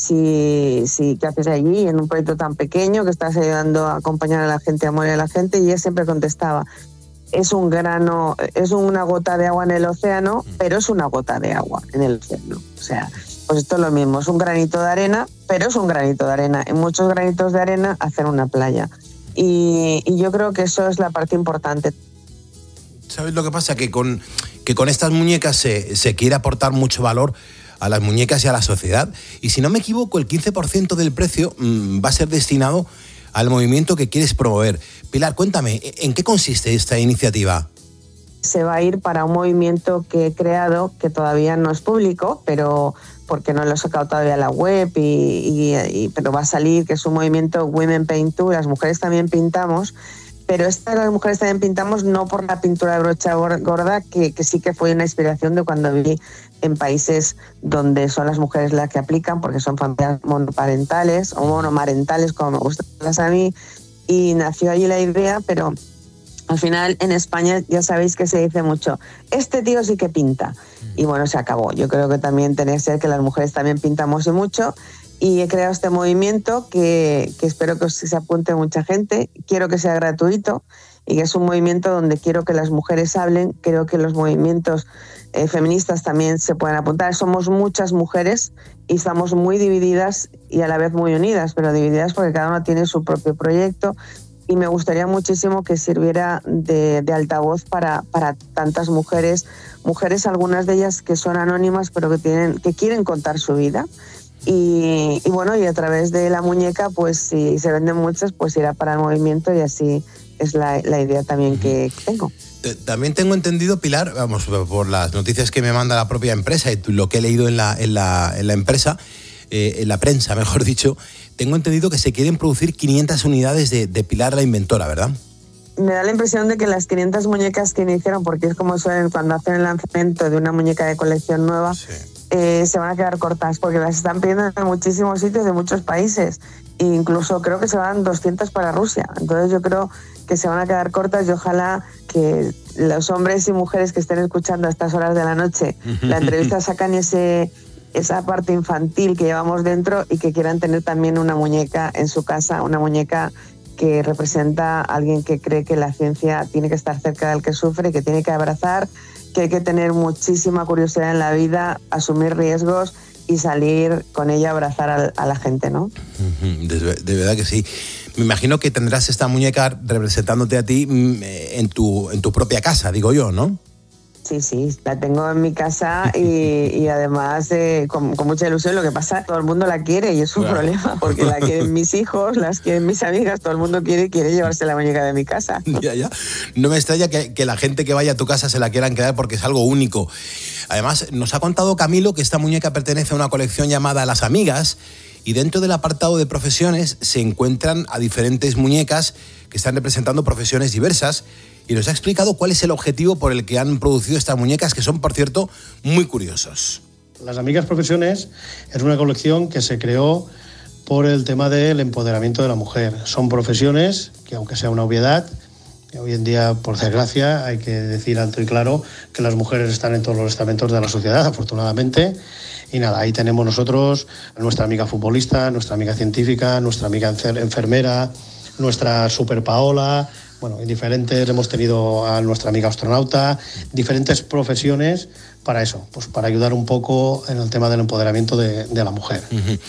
Si, si, ¿qué haces allí en un proyecto tan pequeño que estás ayudando a acompañar a la gente, a morir a la gente? Y ella siempre contestaba, es un grano, es una gota de agua en el océano, pero es una gota de agua en el océano. O sea, pues esto es lo mismo, es un granito de arena, pero es un granito de arena. En muchos granitos de arena hacen una playa. Y, y yo creo que eso es la parte importante. ¿Sabes lo que pasa? Que con, que con estas muñecas se, se quiere aportar mucho valor a las muñecas y a la sociedad. Y si no me equivoco, el quince por ciento del precio mmm, va a ser destinado al movimiento que quieres promover. Pilar, cuéntame, ¿en qué consiste esta iniciativa? Se va a ir para un movimiento que he creado, que todavía no es público, pero porque no lo he sacado todavía a la web, y, y, y, pero va a salir, que es un movimiento Women Paint Too, las mujeres también pintamos. Pero esta las mujeres también pintamos no por la pintura de brocha gorda, que, que sí que fue una inspiración de cuando viví en países donde son las mujeres las que aplican, porque son familias monoparentales o monomarentales, como me gustan a mí, y nació allí la idea, pero al final en España ya sabéis que se dice mucho, este tío sí que pinta. Y bueno, se acabó. Yo creo que también tiene que ser que las mujeres también pintamos y mucho. Y he creado este movimiento que, que espero que se apunte mucha gente. Quiero que sea gratuito y que es un movimiento donde quiero que las mujeres hablen. Creo que los movimientos eh, feministas también se pueden apuntar. Somos muchas mujeres y estamos muy divididas y a la vez muy unidas, pero divididas porque cada una tiene su propio proyecto. Y me gustaría muchísimo que sirviera de, de altavoz para, para tantas mujeres, mujeres algunas de ellas que son anónimas, pero que, tienen, que quieren contar su vida. Y, y bueno, y a través de la muñeca, pues si se venden muchas, pues irá para el movimiento, y así es la, la idea también que tengo. También tengo entendido, Pilar, vamos, por las noticias que me manda la propia empresa y lo que he leído en la, en la, en la empresa, eh, en la prensa, mejor dicho, tengo entendido que se quieren producir quinientas unidades de, de Pilar la Inventora, ¿verdad? Me da la impresión de que las quinientas muñecas que iniciaron, porque es como suelen cuando hacen el lanzamiento de una muñeca de colección nueva, sí. Eh, se van a quedar cortas porque las están pidiendo en muchísimos sitios de muchos países, e incluso creo que se van doscientas para Rusia. Entonces yo creo que se van a quedar cortas, y ojalá que los hombres y mujeres que estén escuchando a estas horas de la noche la entrevista sacan ese, esa parte infantil que llevamos dentro, y que quieran tener también una muñeca en su casa, una muñeca que representa a alguien que cree que la ciencia tiene que estar cerca del que sufre, que tiene que abrazar, que hay que tener muchísima curiosidad en la vida, asumir riesgos y salir con ella a abrazar a, a la gente, ¿no? De, de verdad que sí. Me imagino que tendrás esta muñeca representándote a ti en tu, en tu propia casa, digo yo, ¿no? Sí, sí, la tengo en mi casa y, y además eh, con, con mucha ilusión. Lo que pasa, todo el mundo la quiere y es un Claro. problema porque la quieren mis hijos, las quieren mis amigas, todo el mundo quiere quiere llevarse la muñeca de mi casa. Ya, ya. No me extraña que, que la gente que vaya a tu casa se la quieran quedar porque es algo único. Además, nos ha contado Camilo que esta muñeca pertenece a una colección llamada Las Amigas y dentro del apartado de profesiones se encuentran a diferentes muñecas que están representando profesiones diversas y nos ha explicado cuál es el objetivo por el que han producido estas muñecas, que son, por cierto, muy curiosos. Las Amigas Profesiones es una colección que se creó por el tema del empoderamiento de la mujer. Son profesiones que, aunque sea una obviedad, hoy en día, por desgracia, hay que decir alto y claro que las mujeres están en todos los estamentos de la sociedad, afortunadamente. Y nada, ahí tenemos nosotros a nuestra amiga futbolista, nuestra amiga científica, nuestra amiga enfermera, nuestra super Paola. Bueno, en diferentes, hemos tenido a nuestra amiga astronauta, diferentes profesiones para eso, pues para ayudar un poco en el tema del empoderamiento de, de la mujer. Uh-huh.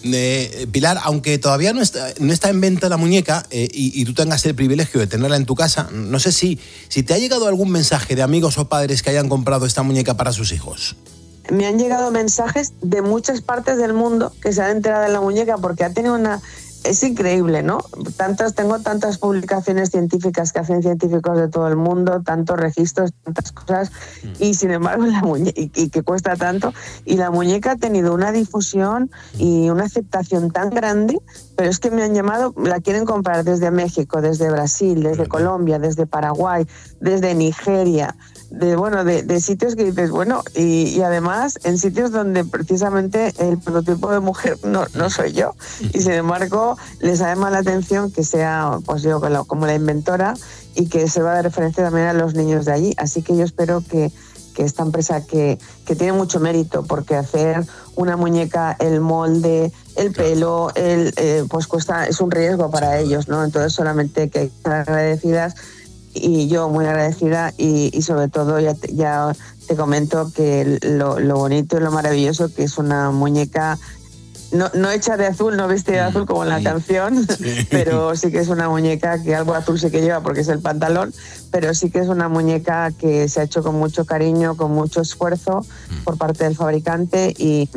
Eh, Pilar, aunque todavía no está, no está en venta la muñeca eh, y, y tú tengas el privilegio de tenerla en tu casa, no sé si, si te ha llegado algún mensaje de amigos o padres que hayan comprado esta muñeca para sus hijos. Me han llegado mensajes de muchas partes del mundo que se han enterado de la muñeca porque ha tenido una... Es increíble, ¿no? Tantas, tengo tantas publicaciones científicas que hacen científicos de todo el mundo, tantos registros, tantas cosas, y sin embargo, la muñeca, y, y que cuesta tanto, y la muñeca ha tenido una difusión y una aceptación tan grande, pero es que me han llamado, la quieren comprar desde México, desde Brasil, desde Colombia, desde Paraguay, desde Nigeria, de bueno de, de sitios que dices, bueno, y, y además en sitios donde precisamente el prototipo de mujer no, no soy yo, y sin embargo les llama la atención que sea pues yo como la inventora y que se va a dar referencia también a los niños de allí, así que yo espero que, que esta empresa que, que tiene mucho mérito, porque hacer una muñeca, el molde, el pelo, el, eh, pues cuesta, es un riesgo para ellos, ¿no? Entonces solamente que hay que estar agradecidas. Y yo muy agradecida y, y sobre todo ya te, ya te comento que lo, lo bonito y lo maravilloso que es una muñeca no, no hecha de azul, no vestida de azul como en la canción, sí. Pero sí que es una muñeca que algo azul sí que lleva porque es el pantalón, pero sí que es una muñeca que se ha hecho con mucho cariño, con mucho esfuerzo por parte del fabricante y,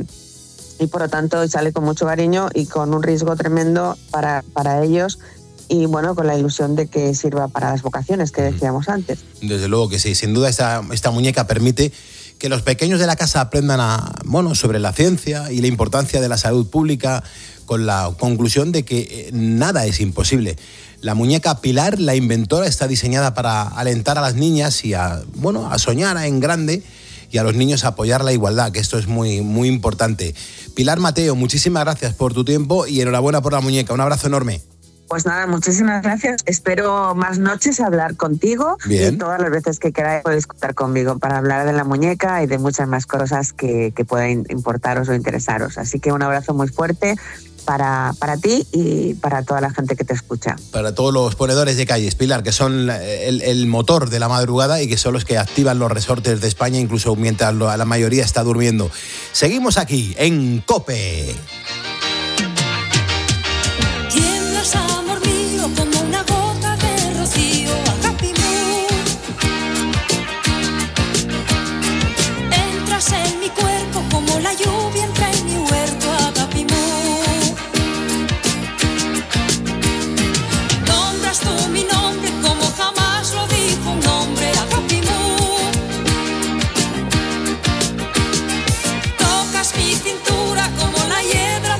y por lo tanto sale con mucho cariño y con un riesgo tremendo para, para ellos. Y bueno, con la ilusión de que sirva para las vocaciones que decíamos antes. Desde luego que sí, sin duda esta, esta muñeca permite que los pequeños de la casa aprendan a, bueno, sobre la ciencia y la importancia de la salud pública, con la conclusión de que nada es imposible. La muñeca Pilar, la inventora, está diseñada para alentar a las niñas y a, bueno, a soñar en grande y a los niños a apoyar la igualdad, que esto es muy, muy importante. Pilar Mateo, muchísimas gracias por tu tiempo y enhorabuena por la muñeca. Un abrazo enorme. Pues nada, muchísimas gracias. Espero más noches hablar contigo. Bien. Y todas las veces que queráis podéis contar conmigo para hablar de la muñeca y de muchas más cosas que, que puedan importaros o interesaros. Así que un abrazo muy fuerte para, para ti y para toda la gente que te escucha. Para todos los ponedores de calles, Pilar, que son el, el motor de la madrugada y que son los que activan los resortes de España, incluso mientras la mayoría está durmiendo. Seguimos aquí en COPE. En mi cuerpo como la lluvia entra en mi huerto, Agapimú. Nombras tú mi nombre como jamás lo dijo un hombre, Agapimú. Tocas mi cintura como la hiedra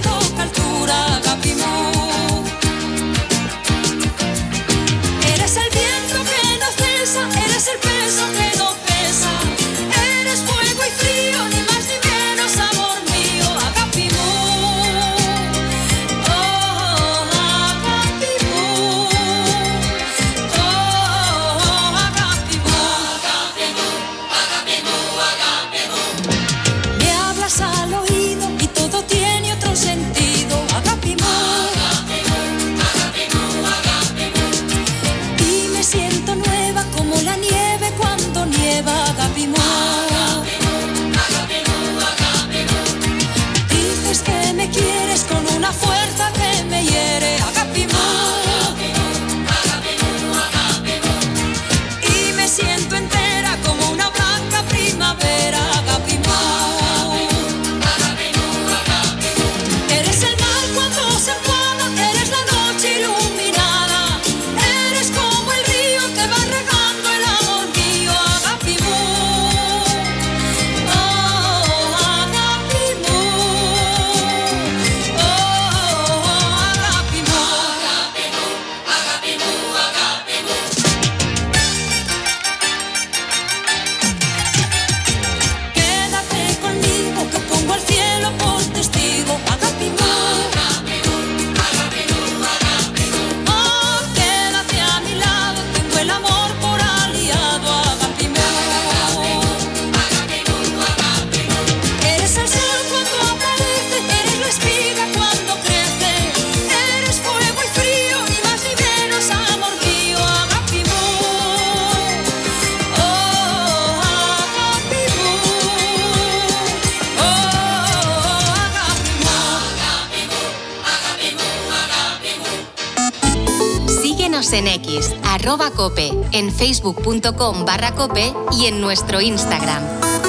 en X, arroba cope, en facebook.com barra cope y en nuestro Instagram.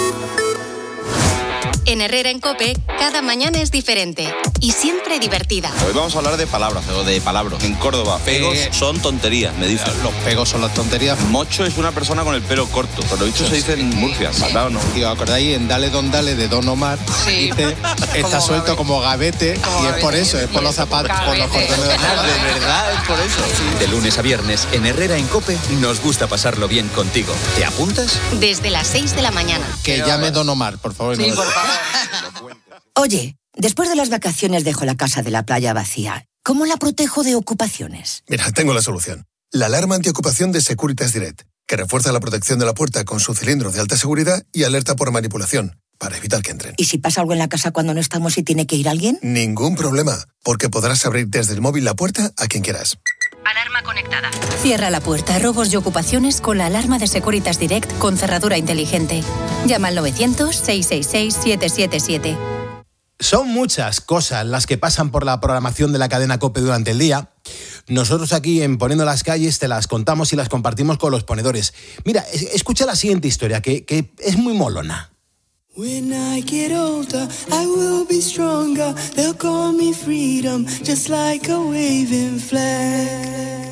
En Herrera en Cope, cada mañana es diferente y siempre divertida. Hoy vamos a hablar de palabras, o de palabras. En Córdoba, pegos eh, son tonterías, me dicen. Los pegos son las tonterías. Mocho es una persona con el pelo corto. Por lo dicho se dice en Murcia, ¿verdad o no? Y os acordáis en Dale Don Dale de Don Omar, sí. Dice, está suelto gavete. como gavete como y gavete. Es por eso, es por los zapatos, por los cordones de Omar. De verdad, es por eso. Sí. De lunes a viernes, en Herrera en Cope, nos gusta pasarlo bien contigo. ¿Te apuntas? Desde las seis de la mañana. Que Pero, llame Don Omar, por favor. Sí, no por favor. Oye, después de las vacaciones dejo la casa de la playa vacía. ¿Cómo la protejo de ocupaciones? Mira, tengo la solución. La alarma antiocupación de Securitas Direct, que refuerza la protección de la puerta con su cilindro de alta seguridad y alerta por manipulación, para evitar que entren. ¿Y si pasa algo en la casa cuando no estamos y tiene que ir alguien? Ningún problema, porque podrás abrir desde el móvil la puerta a quien quieras. Alarma conectada. Cierra la puerta a robos y ocupaciones con la alarma de Securitas Direct con cerradura inteligente. Llama al novecientos, seiscientos sesenta y seis, setecientos setenta y siete. Son muchas cosas las que pasan por la programación de la cadena COPE durante el día. Nosotros aquí en Poniendo las Calles te las contamos y las compartimos con los ponedores. Mira, escucha la siguiente historia, que, que es muy molona. When I get older, I will be stronger. They'll call me freedom, just like a waving flag.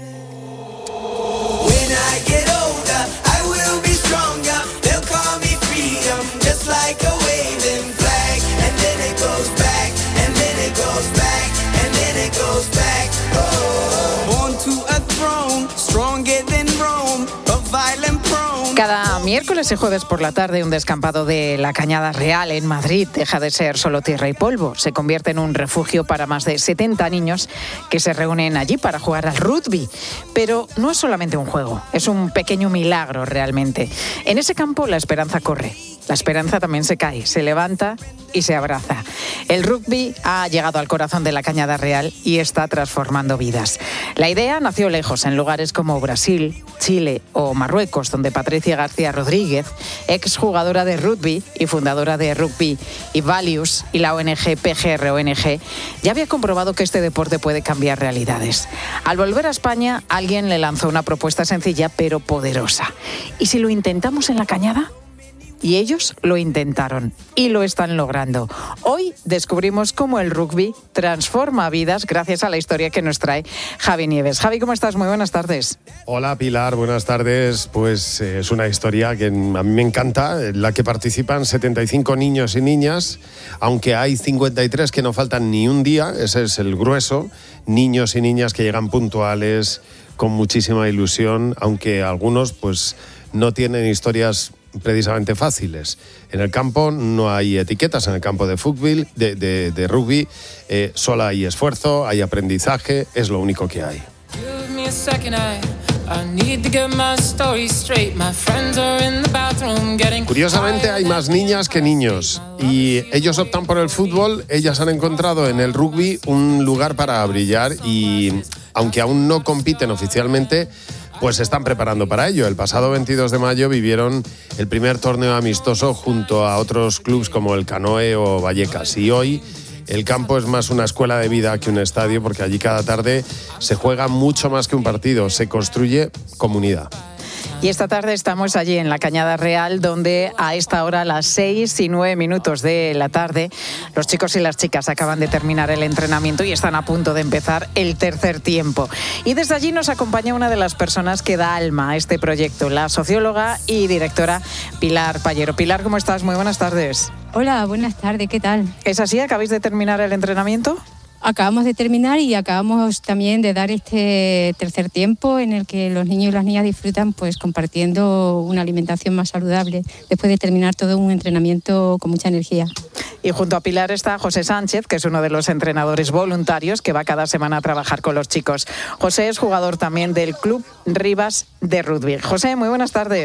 When I get older, I will be stronger. They'll call me freedom, just like a waving flag. And then it goes back, and then it goes back, and then it goes back. Oh. Born to a throne, stronger than Rome, but violent prone. Cada miércoles y jueves por la tarde, un descampado de la Cañada Real en Madrid deja de ser solo tierra y polvo. Se convierte en un refugio para más de setenta niños que se reúnen allí para jugar al rugby. Pero no es solamente un juego, es un pequeño milagro realmente. En ese campo la esperanza corre. La esperanza también se cae, se levanta y se abraza. El rugby ha llegado al corazón de la Cañada Real y está transformando vidas. La idea nació lejos, en lugares como Brasil, Chile o Marruecos, donde Patricia García Rodríguez, exjugadora de rugby y fundadora de Rugby y Values y la O N G P G R O N G, ya había comprobado que este deporte puede cambiar realidades. Al volver a España, alguien le lanzó una propuesta sencilla pero poderosa. ¿Y si lo intentamos en la Cañada? Y ellos lo intentaron y lo están logrando. Hoy descubrimos cómo el rugby transforma vidas gracias a la historia que nos trae Javi Nieves. Javi, ¿cómo estás? Muy buenas tardes. Hola Pilar, buenas tardes. Pues eh, es una historia que a mí me encanta, en la que participan setenta y cinco niños y niñas, aunque hay cincuenta y tres que no faltan ni un día, ese es el grueso, niños y niñas que llegan puntuales, con muchísima ilusión, aunque algunos pues no tienen historias precisamente fáciles. En el campo no hay etiquetas, en el campo de fútbol, de, de, de rugby, eh, solo hay esfuerzo, hay aprendizaje, es lo único que hay. Curiosamente hay más niñas que niños y ellos optan por el fútbol, ellas han encontrado en el rugby un lugar para brillar y aunque aún no compiten oficialmente, pues se están preparando para ello. El pasado veintidós de mayo vivieron el primer torneo amistoso junto a otros clubes como el Canoe o Vallecas. Y hoy el campo es más una escuela de vida que un estadio, porque allí cada tarde se juega mucho más que un partido, se construye comunidad. Y esta tarde estamos allí en la Cañada Real, donde a esta hora, a las seis y nueve minutos de la tarde, los chicos y las chicas acaban de terminar el entrenamiento y están a punto de empezar el tercer tiempo. Y desde allí nos acompaña una de las personas que da alma a este proyecto, la socióloga y directora Pilar Pallero. Pilar, ¿cómo estás? Muy buenas tardes. Hola, buenas tardes, ¿qué tal? ¿Es así? ¿Acabáis de terminar el entrenamiento? Acabamos de terminar y acabamos también de dar este tercer tiempo en el que los niños y las niñas disfrutan pues compartiendo una alimentación más saludable después de terminar todo un entrenamiento con mucha energía. Y junto a Pilar está José Sánchez, que es uno de los entrenadores voluntarios que va cada semana a trabajar con los chicos. José es jugador también del Club Rivas de Rugby. José, muy buenas tardes.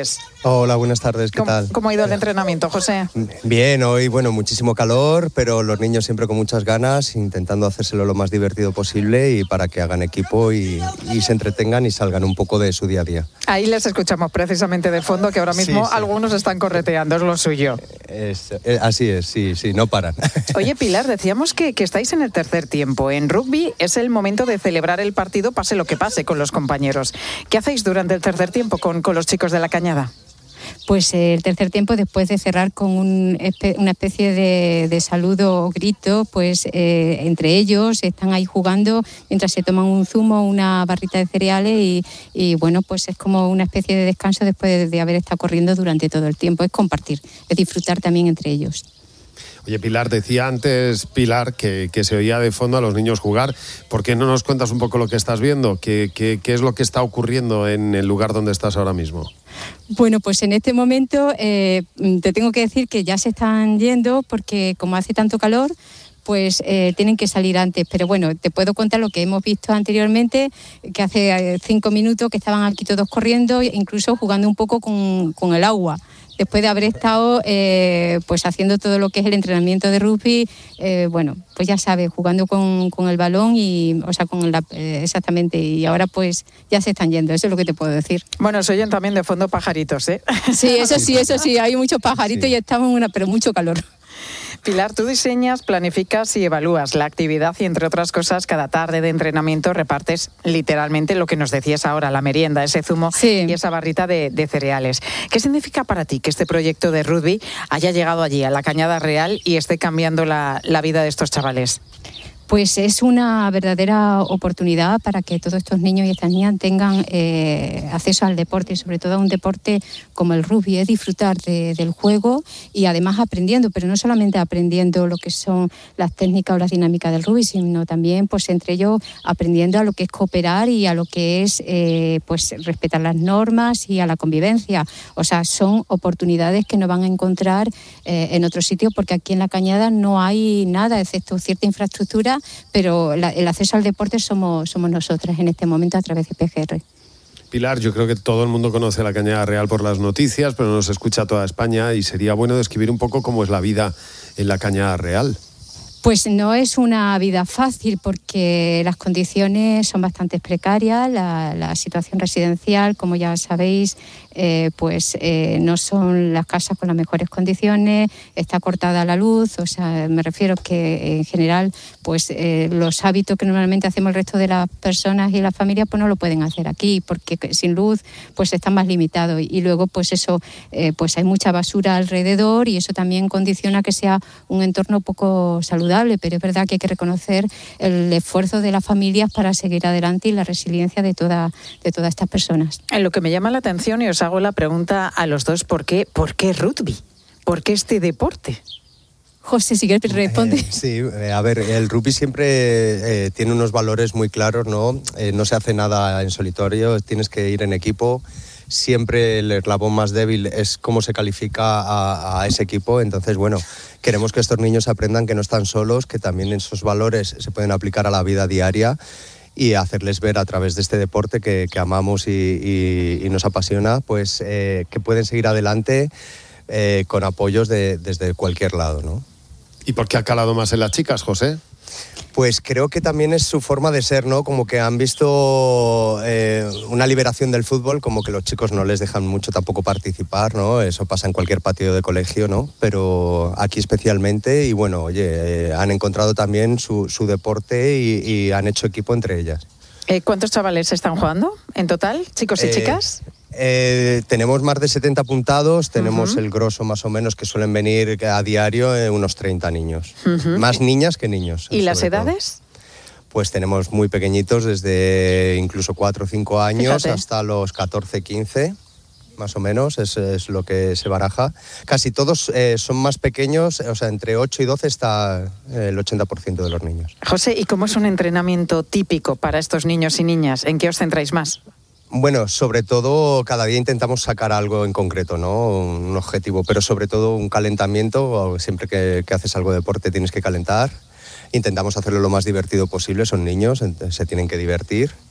Hola, buenas tardes, ¿qué ¿Cómo, tal? ¿Cómo ha ido el entrenamiento, José? Bien, hoy, bueno, muchísimo calor, pero los niños siempre con muchas ganas, intentando hacérselo lo más divertido posible y para que hagan equipo y, y se entretengan y salgan un poco de su día a día. Ahí les escuchamos precisamente de fondo que ahora mismo Sí, sí. algunos están correteando, es lo suyo. Es, eh, así es, sí, sí, no paran. Oye, Pilar, decíamos que, que estáis en el tercer tiempo. En rugby es el momento de celebrar el partido, pase lo que pase con los compañeros. ¿Qué hacéis durante el tercer tiempo con, con los chicos de la Cañada? Pues eh, el tercer tiempo, después de cerrar con un espe- una especie de, de saludo o grito, pues eh, entre ellos están ahí jugando mientras se toman un zumo, una barrita de cereales y, y bueno, pues es como una especie de descanso después de, de haber estado corriendo durante todo el tiempo. Es compartir, es disfrutar también entre ellos. Oye, Pilar, decía antes Pilar que, que se oía de fondo a los niños jugar. ¿Por qué no nos cuentas un poco lo que estás viendo? ¿Qué, qué, qué es lo que está ocurriendo en el lugar donde estás ahora mismo? Bueno, pues en este momento eh, te tengo que decir que ya se están yendo porque como hace tanto calor, pues eh, tienen que salir antes. Pero bueno, te puedo contar lo que hemos visto anteriormente, que hace eh, cinco minutos que estaban aquí todos corriendo, incluso jugando un poco con, con el agua. Después de haber estado eh, pues haciendo todo lo que es el entrenamiento de rugby, eh, bueno, pues ya sabes, jugando con, con el balón y, o sea, con la, eh, exactamente, y ahora pues ya se están yendo, eso es lo que te puedo decir. Bueno, se oyen también de fondo pajaritos, ¿eh? Sí, eso sí, eso sí, hay muchos pajaritos sí. Y estamos en una, pero mucho calor. Pilar, tú diseñas, planificas y evalúas la actividad y, entre otras cosas, cada tarde de entrenamiento repartes literalmente lo que nos decías ahora, la merienda, ese zumo sí. y esa barrita de, de cereales. ¿Qué significa para ti que este proyecto de rugby haya llegado allí, a la Cañada Real, y esté cambiando la, la vida de estos chavales? Pues es una verdadera oportunidad para que todos estos niños y estas niñas tengan eh, acceso al deporte, y sobre todo a un deporte como el rugby, es disfrutar de, del juego y además aprendiendo, pero no solamente aprendiendo lo que son las técnicas o las dinámicas del rugby, sino también pues entre ellos aprendiendo a lo que es cooperar y a lo que es eh, pues respetar las normas y a la convivencia. O sea, son oportunidades que no van a encontrar eh, en otro sitio, porque aquí en la Cañada no hay nada, excepto cierta infraestructura, pero la, el acceso al deporte somos, somos nosotras en este momento a través de P G R. Pilar, yo creo que todo el mundo conoce la Cañada Real por las noticias, pero nos escucha toda España y sería bueno describir un poco cómo es la vida en la Cañada Real. Pues no es una vida fácil porque las condiciones son bastante precarias, la, la situación residencial, como ya sabéis, eh, pues eh, no son las casas con las mejores condiciones, está cortada la luz, o sea, me refiero que en general pues eh, los hábitos que normalmente hacemos el resto de las personas y las familias pues no lo pueden hacer aquí, porque sin luz pues están más limitados y luego pues eso, eh, pues hay mucha basura alrededor y eso también condiciona que sea un entorno poco saludable. Pero es verdad que hay que reconocer el esfuerzo de las familias para seguir adelante y la resiliencia de, toda, de todas estas personas. En lo que me llama la atención, y os hago la pregunta a los dos, ¿por qué, por qué rugby? ¿Por qué este deporte? José, si quieres responde. Eh, sí, eh, a ver, el rugby siempre eh, tiene unos valores muy claros, ¿no? Eh, no se hace nada en solitario, tienes que ir en equipo. Siempre el eslabón más débil es cómo se califica a, a ese equipo. Entonces, bueno, queremos que estos niños aprendan que no están solos, que también esos valores se pueden aplicar a la vida diaria y hacerles ver a través de este deporte que, que amamos y, y, y nos apasiona, pues eh, que pueden seguir adelante eh, con apoyos de, desde cualquier lado, ¿no? ¿Y por qué ha calado más en las chicas, José? Pues creo que también es su forma de ser, ¿no? Como que han visto eh, una liberación del fútbol, como que los chicos no les dejan mucho tampoco participar, ¿no? Eso pasa en cualquier patio de colegio, ¿no? Pero aquí especialmente, y bueno, oye, eh, han encontrado también su, su deporte y, y han hecho equipo entre ellas. Eh, ¿Cuántos chavales están jugando en total, chicos y eh, chicas? Eh, tenemos más de setenta apuntados, tenemos uh-huh. el grosso más o menos que suelen venir a diario, eh, unos treinta niños. Uh-huh. Más niñas que niños. ¿Y las edades? Todo. Pues tenemos muy pequeñitos, desde incluso cuatro o cinco años Fíjate. hasta los catorce, quince, más o menos, es, es lo que se baraja. Casi todos eh, son más pequeños, o sea, entre ocho y doce está el ochenta por ciento de los niños. José, ¿y cómo es un entrenamiento típico para estos niños y niñas? ¿En qué os centráis más? Bueno, sobre todo cada día intentamos sacar algo en concreto, ¿no? Un objetivo, pero sobre todo un calentamiento. Siempre que, que haces algo de deporte tienes que calentar. Intentamos hacerlo lo más divertido posible, son niños, se tienen que divertir.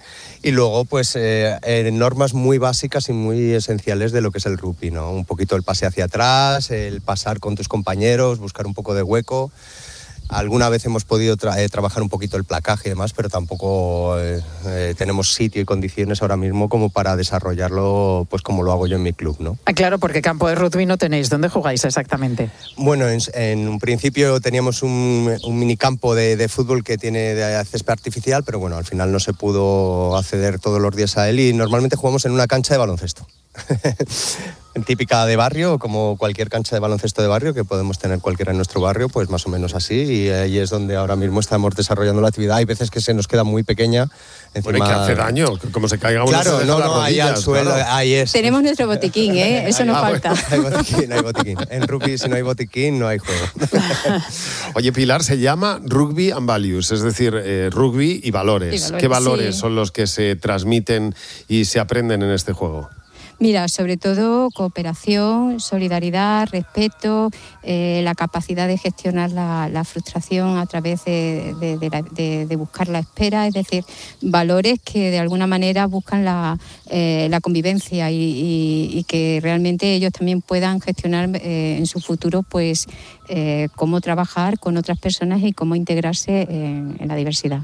Y luego, pues, eh, eh, normas muy básicas y muy esenciales de lo que es el rugby, ¿no? Un poquito el pase hacia atrás, el pasar con tus compañeros, buscar un poco de hueco. Alguna vez hemos podido tra- eh, trabajar un poquito el placaje y demás, pero tampoco eh, eh, tenemos sitio y condiciones ahora mismo como para desarrollarlo, pues como lo hago yo en mi club, ¿no? Ah, claro, porque campo de rugby no tenéis. ¿Dónde jugáis exactamente? Bueno, en, en un principio teníamos un, un minicampo de, de fútbol que tiene de césped artificial, pero bueno, al final no se pudo acceder todos los días a él y normalmente jugamos en una cancha de baloncesto. Típica de barrio, como cualquier cancha de baloncesto de barrio que podemos tener cualquiera en nuestro barrio, pues más o menos así, y ahí es donde ahora mismo estamos desarrollando la actividad. Hay veces que se nos queda muy pequeña. Encima... Bueno, y que hace daño, como se caiga uno. Claro, se no, deja no, las ahí al rodillas, suelo, claro. ahí es. Tenemos nuestro botiquín, ¿eh? Eso nos Ah, falta. bueno, hay botiquín, hay botiquín. En rugby, si no hay botiquín, no hay juego. Oye, Pilar, se llama Rugby and Values, es decir, eh, rugby y valores. Y valores, ¿Qué valores sí. son los que se transmiten y se aprenden en este juego? Mira, sobre todo cooperación, solidaridad, respeto, eh, la capacidad de gestionar la, la frustración a través de, de, de, la, de, de buscar la espera, es decir, valores que de alguna manera buscan la, eh, la convivencia y, y, y que realmente ellos también puedan gestionar eh, en su futuro pues eh, cómo trabajar con otras personas y cómo integrarse en, en la diversidad.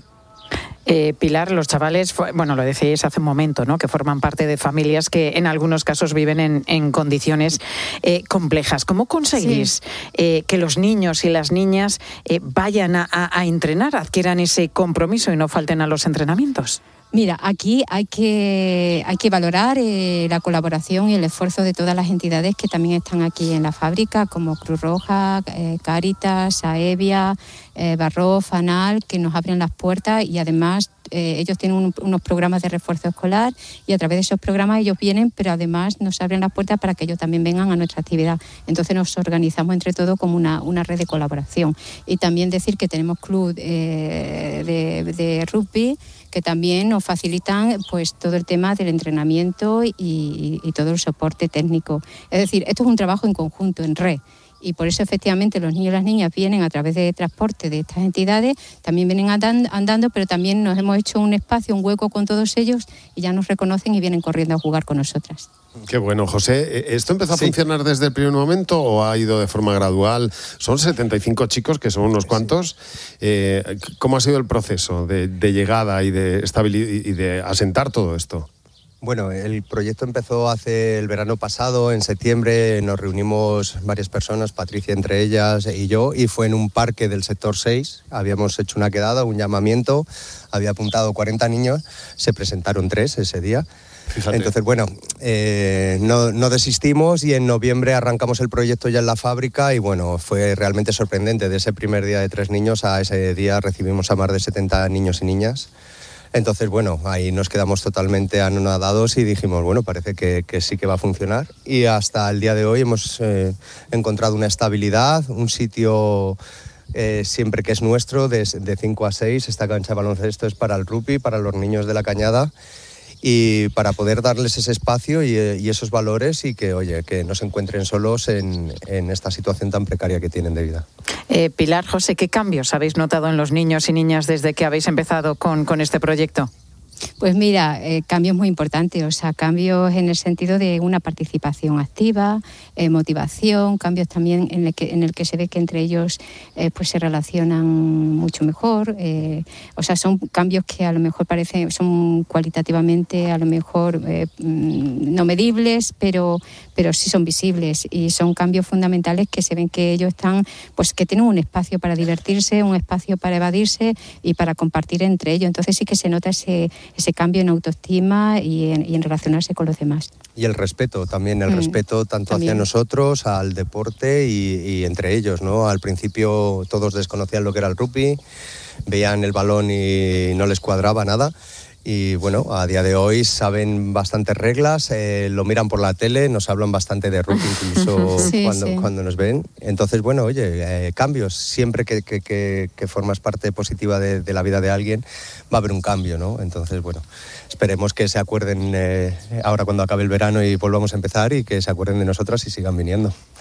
Eh, Pilar, los chavales, bueno, lo decíais hace un momento, ¿no? Que forman parte de familias que en algunos casos viven en, en condiciones eh, complejas. ¿Cómo conseguís sí. eh, que los niños y las niñas eh, vayan a, a, a entrenar, adquieran ese compromiso y no falten a los entrenamientos? Mira, aquí hay que, hay que valorar eh, la colaboración y el esfuerzo de todas las entidades que también están aquí en la fábrica, como Cruz Roja, eh, Cáritas, Aevia, eh, Barro, Fanal, que nos abren las puertas y además eh, ellos tienen un, unos programas de refuerzo escolar y a través de esos programas ellos vienen, pero además nos abren las puertas para que ellos también vengan a nuestra actividad. Entonces nos organizamos entre todos como una, una red de colaboración. Y también decir que tenemos club eh, de, de rugby que también nos facilitan pues todo el tema del entrenamiento y, y, y todo el soporte técnico. Es decir, esto es un trabajo en conjunto, en red. Y por eso efectivamente los niños y las niñas vienen a través de transporte de estas entidades, también vienen andando, pero también nos hemos hecho un espacio, un hueco con todos ellos y ya nos reconocen y vienen corriendo a jugar con nosotras. Qué bueno, José. ¿Esto empezó a sí. funcionar desde el primer momento o ha ido de forma gradual? Son setenta y cinco chicos, que son unos cuantos. Eh, ¿Cómo ha sido el proceso de, de llegada y de estabilidad y de asentar todo esto? Bueno, el proyecto empezó hace el verano pasado, en septiembre nos reunimos varias personas, Patricia entre ellas y yo, y fue en un parque del sector seis, habíamos hecho una quedada, un llamamiento, había apuntado cuarenta niños, se presentaron tres ese día. Fíjate. Entonces, bueno, eh, no, no desistimos y en noviembre arrancamos el proyecto ya en la fábrica y bueno, fue realmente sorprendente, de ese primer día de tres niños a ese día recibimos a más de setenta niños y niñas. Entonces, bueno, ahí nos quedamos totalmente anonadados y dijimos, bueno, parece que, que sí que va a funcionar. Y hasta el día de hoy hemos eh, encontrado una estabilidad, un sitio eh, siempre que es nuestro, de, de cinco a seis. Esta cancha de baloncesto es para el rugby, para los niños de la Cañada. Y para poder darles ese espacio y, y esos valores y que, oye, que no se encuentren solos en, en esta situación tan precaria que tienen de vida. Eh, Pilar, José, ¿qué cambios habéis notado en los niños y niñas desde que habéis empezado con, con este proyecto? Pues mira, eh, cambios muy importantes, o sea, cambios en el sentido de una participación activa, eh, motivación, cambios también en el que, en el que se ve que entre ellos eh, pues se relacionan mucho mejor, eh, o sea, son cambios que a lo mejor parecen, son cualitativamente a lo mejor eh, no medibles, pero, pero sí son visibles y son cambios fundamentales que se ven que ellos están, pues que tienen un espacio para divertirse, un espacio para evadirse y para compartir entre ellos, entonces sí que se nota ese ese cambio en autoestima y en, y en relacionarse con los demás. Y el respeto también, el mm, respeto tanto también. hacia nosotros, al deporte y, y entre ellos, ¿no? Al principio todos desconocían lo que era el rugby, veían el balón y no les cuadraba nada. Y bueno, a día de hoy saben bastantes reglas, eh, lo miran por la tele, nos hablan bastante de rugby incluso sí, cuando, sí. cuando nos ven. Entonces, bueno, oye, eh, cambios. Siempre que, que, que, que formas parte positiva de, de la vida de alguien, va a haber un cambio, ¿no? Entonces, bueno, esperemos que se acuerden eh, ahora cuando acabe el verano y volvamos a empezar y que se acuerden de nosotras y sigan viniendo.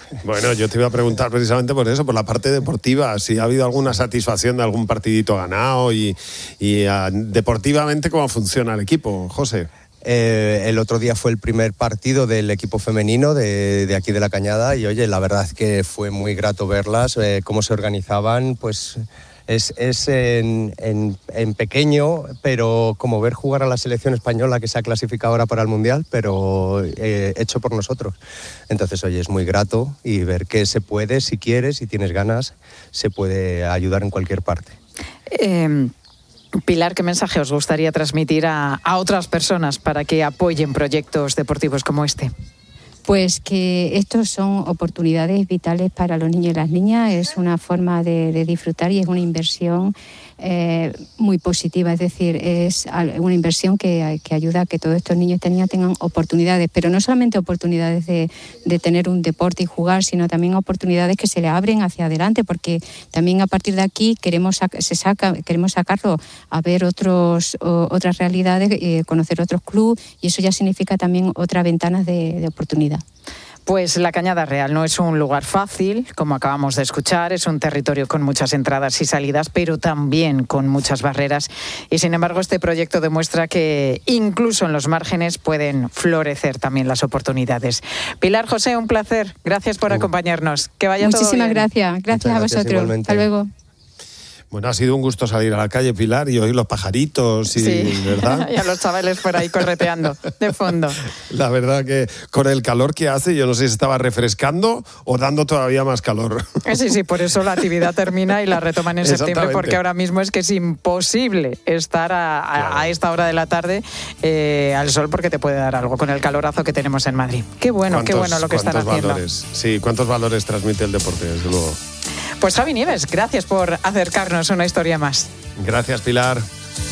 Bueno, yo te iba a preguntar precisamente por eso, por la parte deportiva, si ha habido alguna satisfacción de algún partidito ganado y, y uh, deportivamente cómo funciona el equipo, José. Eh, el otro día fue el primer partido del equipo femenino de, de aquí de La Cañada y oye, la verdad es que fue muy grato verlas, eh, cómo se organizaban, pues es, es en, en, en pequeño, pero como ver jugar a la selección española que se ha clasificado ahora para el Mundial, pero eh, hecho por nosotros. Entonces, oye, es muy grato y ver que se puede, si quieres, si tienes ganas, se puede ayudar en cualquier parte. Eh... Pilar, ¿qué mensaje os gustaría transmitir a, a otras personas para que apoyen proyectos deportivos como este? Pues que estos son oportunidades vitales para los niños y las niñas, es una forma de, de disfrutar y es una inversión eh, muy positiva, es decir, es una inversión que, que ayuda a que todos estos niños y estas niñas tengan oportunidades, pero no solamente oportunidades de, de tener un deporte y jugar, sino también oportunidades que se le abren hacia adelante, porque también a partir de aquí queremos, se saca, queremos sacarlo a ver otros, o, otras realidades, eh, conocer otros clubes y eso ya significa también otras ventanas de, de oportunidad. Pues La Cañada Real no es un lugar fácil, como acabamos de escuchar, es un territorio con muchas entradas y salidas, pero también con muchas barreras. Y sin embargo, este proyecto demuestra que incluso en los márgenes pueden florecer también las oportunidades. Pilar, José, un placer. Gracias por acompañarnos. Que vaya todo bien. Muchísimas gracias. Gracias a vosotros. Igualmente. Hasta luego. Bueno, ha sido un gusto salir a la calle, Pilar, y oír los pajaritos, y, sí, ¿verdad? Y a los chavales por ahí correteando de fondo. La verdad que con el calor que hace, yo no sé si estaba refrescando o dando todavía más calor. Sí, sí, por eso la actividad termina y la retoman en septiembre, porque ahora mismo es que es imposible estar a, a, claro. a esta hora de la tarde eh, al sol porque te puede dar algo con el calorazo que tenemos en Madrid. Qué bueno, qué bueno lo que están haciendo. Valores, sí, ¿cuántos valores transmite el deporte, desde luego? Pues Javi Nieves, gracias por acercarnos una historia más. Gracias, Pilar.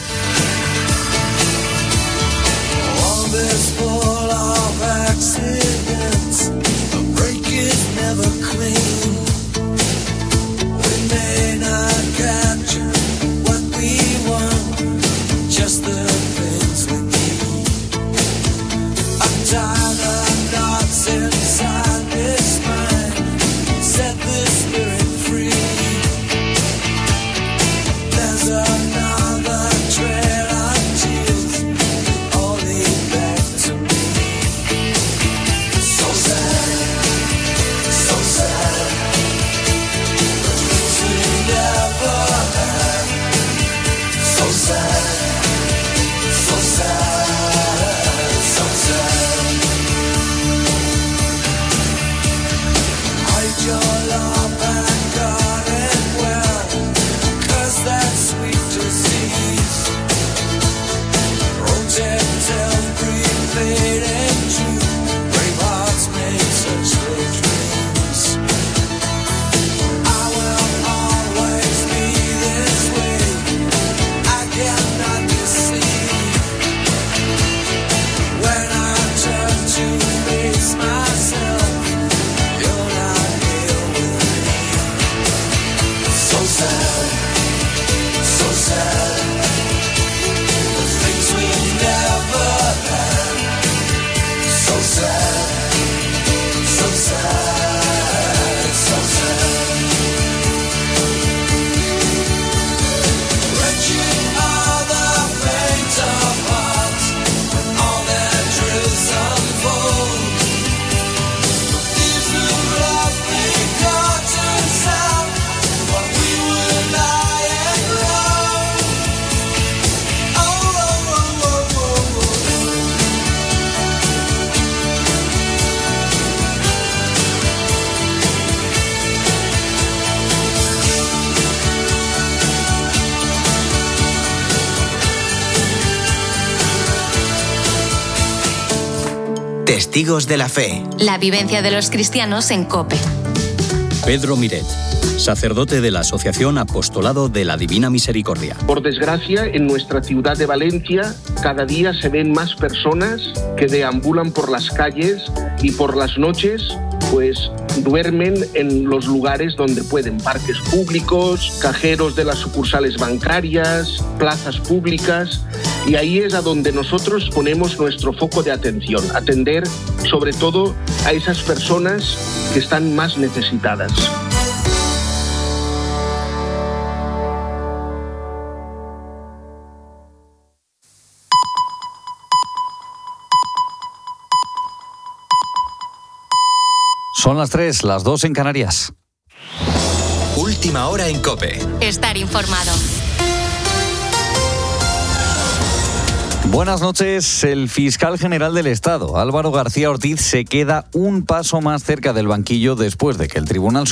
Testigos de la Fe. La vivencia de los cristianos en COPE. Pedro Miret, sacerdote de la Asociación Apostolado de la Divina Misericordia. Por desgracia, en nuestra ciudad de Valencia, cada día se ven más personas que deambulan por las calles y por las noches, pues duermen en los lugares donde pueden, parques públicos, cajeros de las sucursales bancarias, plazas públicas, y ahí es a donde nosotros ponemos nuestro foco de atención, atender sobre todo a esas personas que están más necesitadas. Son las tres, las dos en Canarias. Última hora en COPE. Estar informado. Buenas noches. El fiscal general del Estado, Álvaro García Ortiz, se queda un paso más cerca del banquillo después de que el Tribunal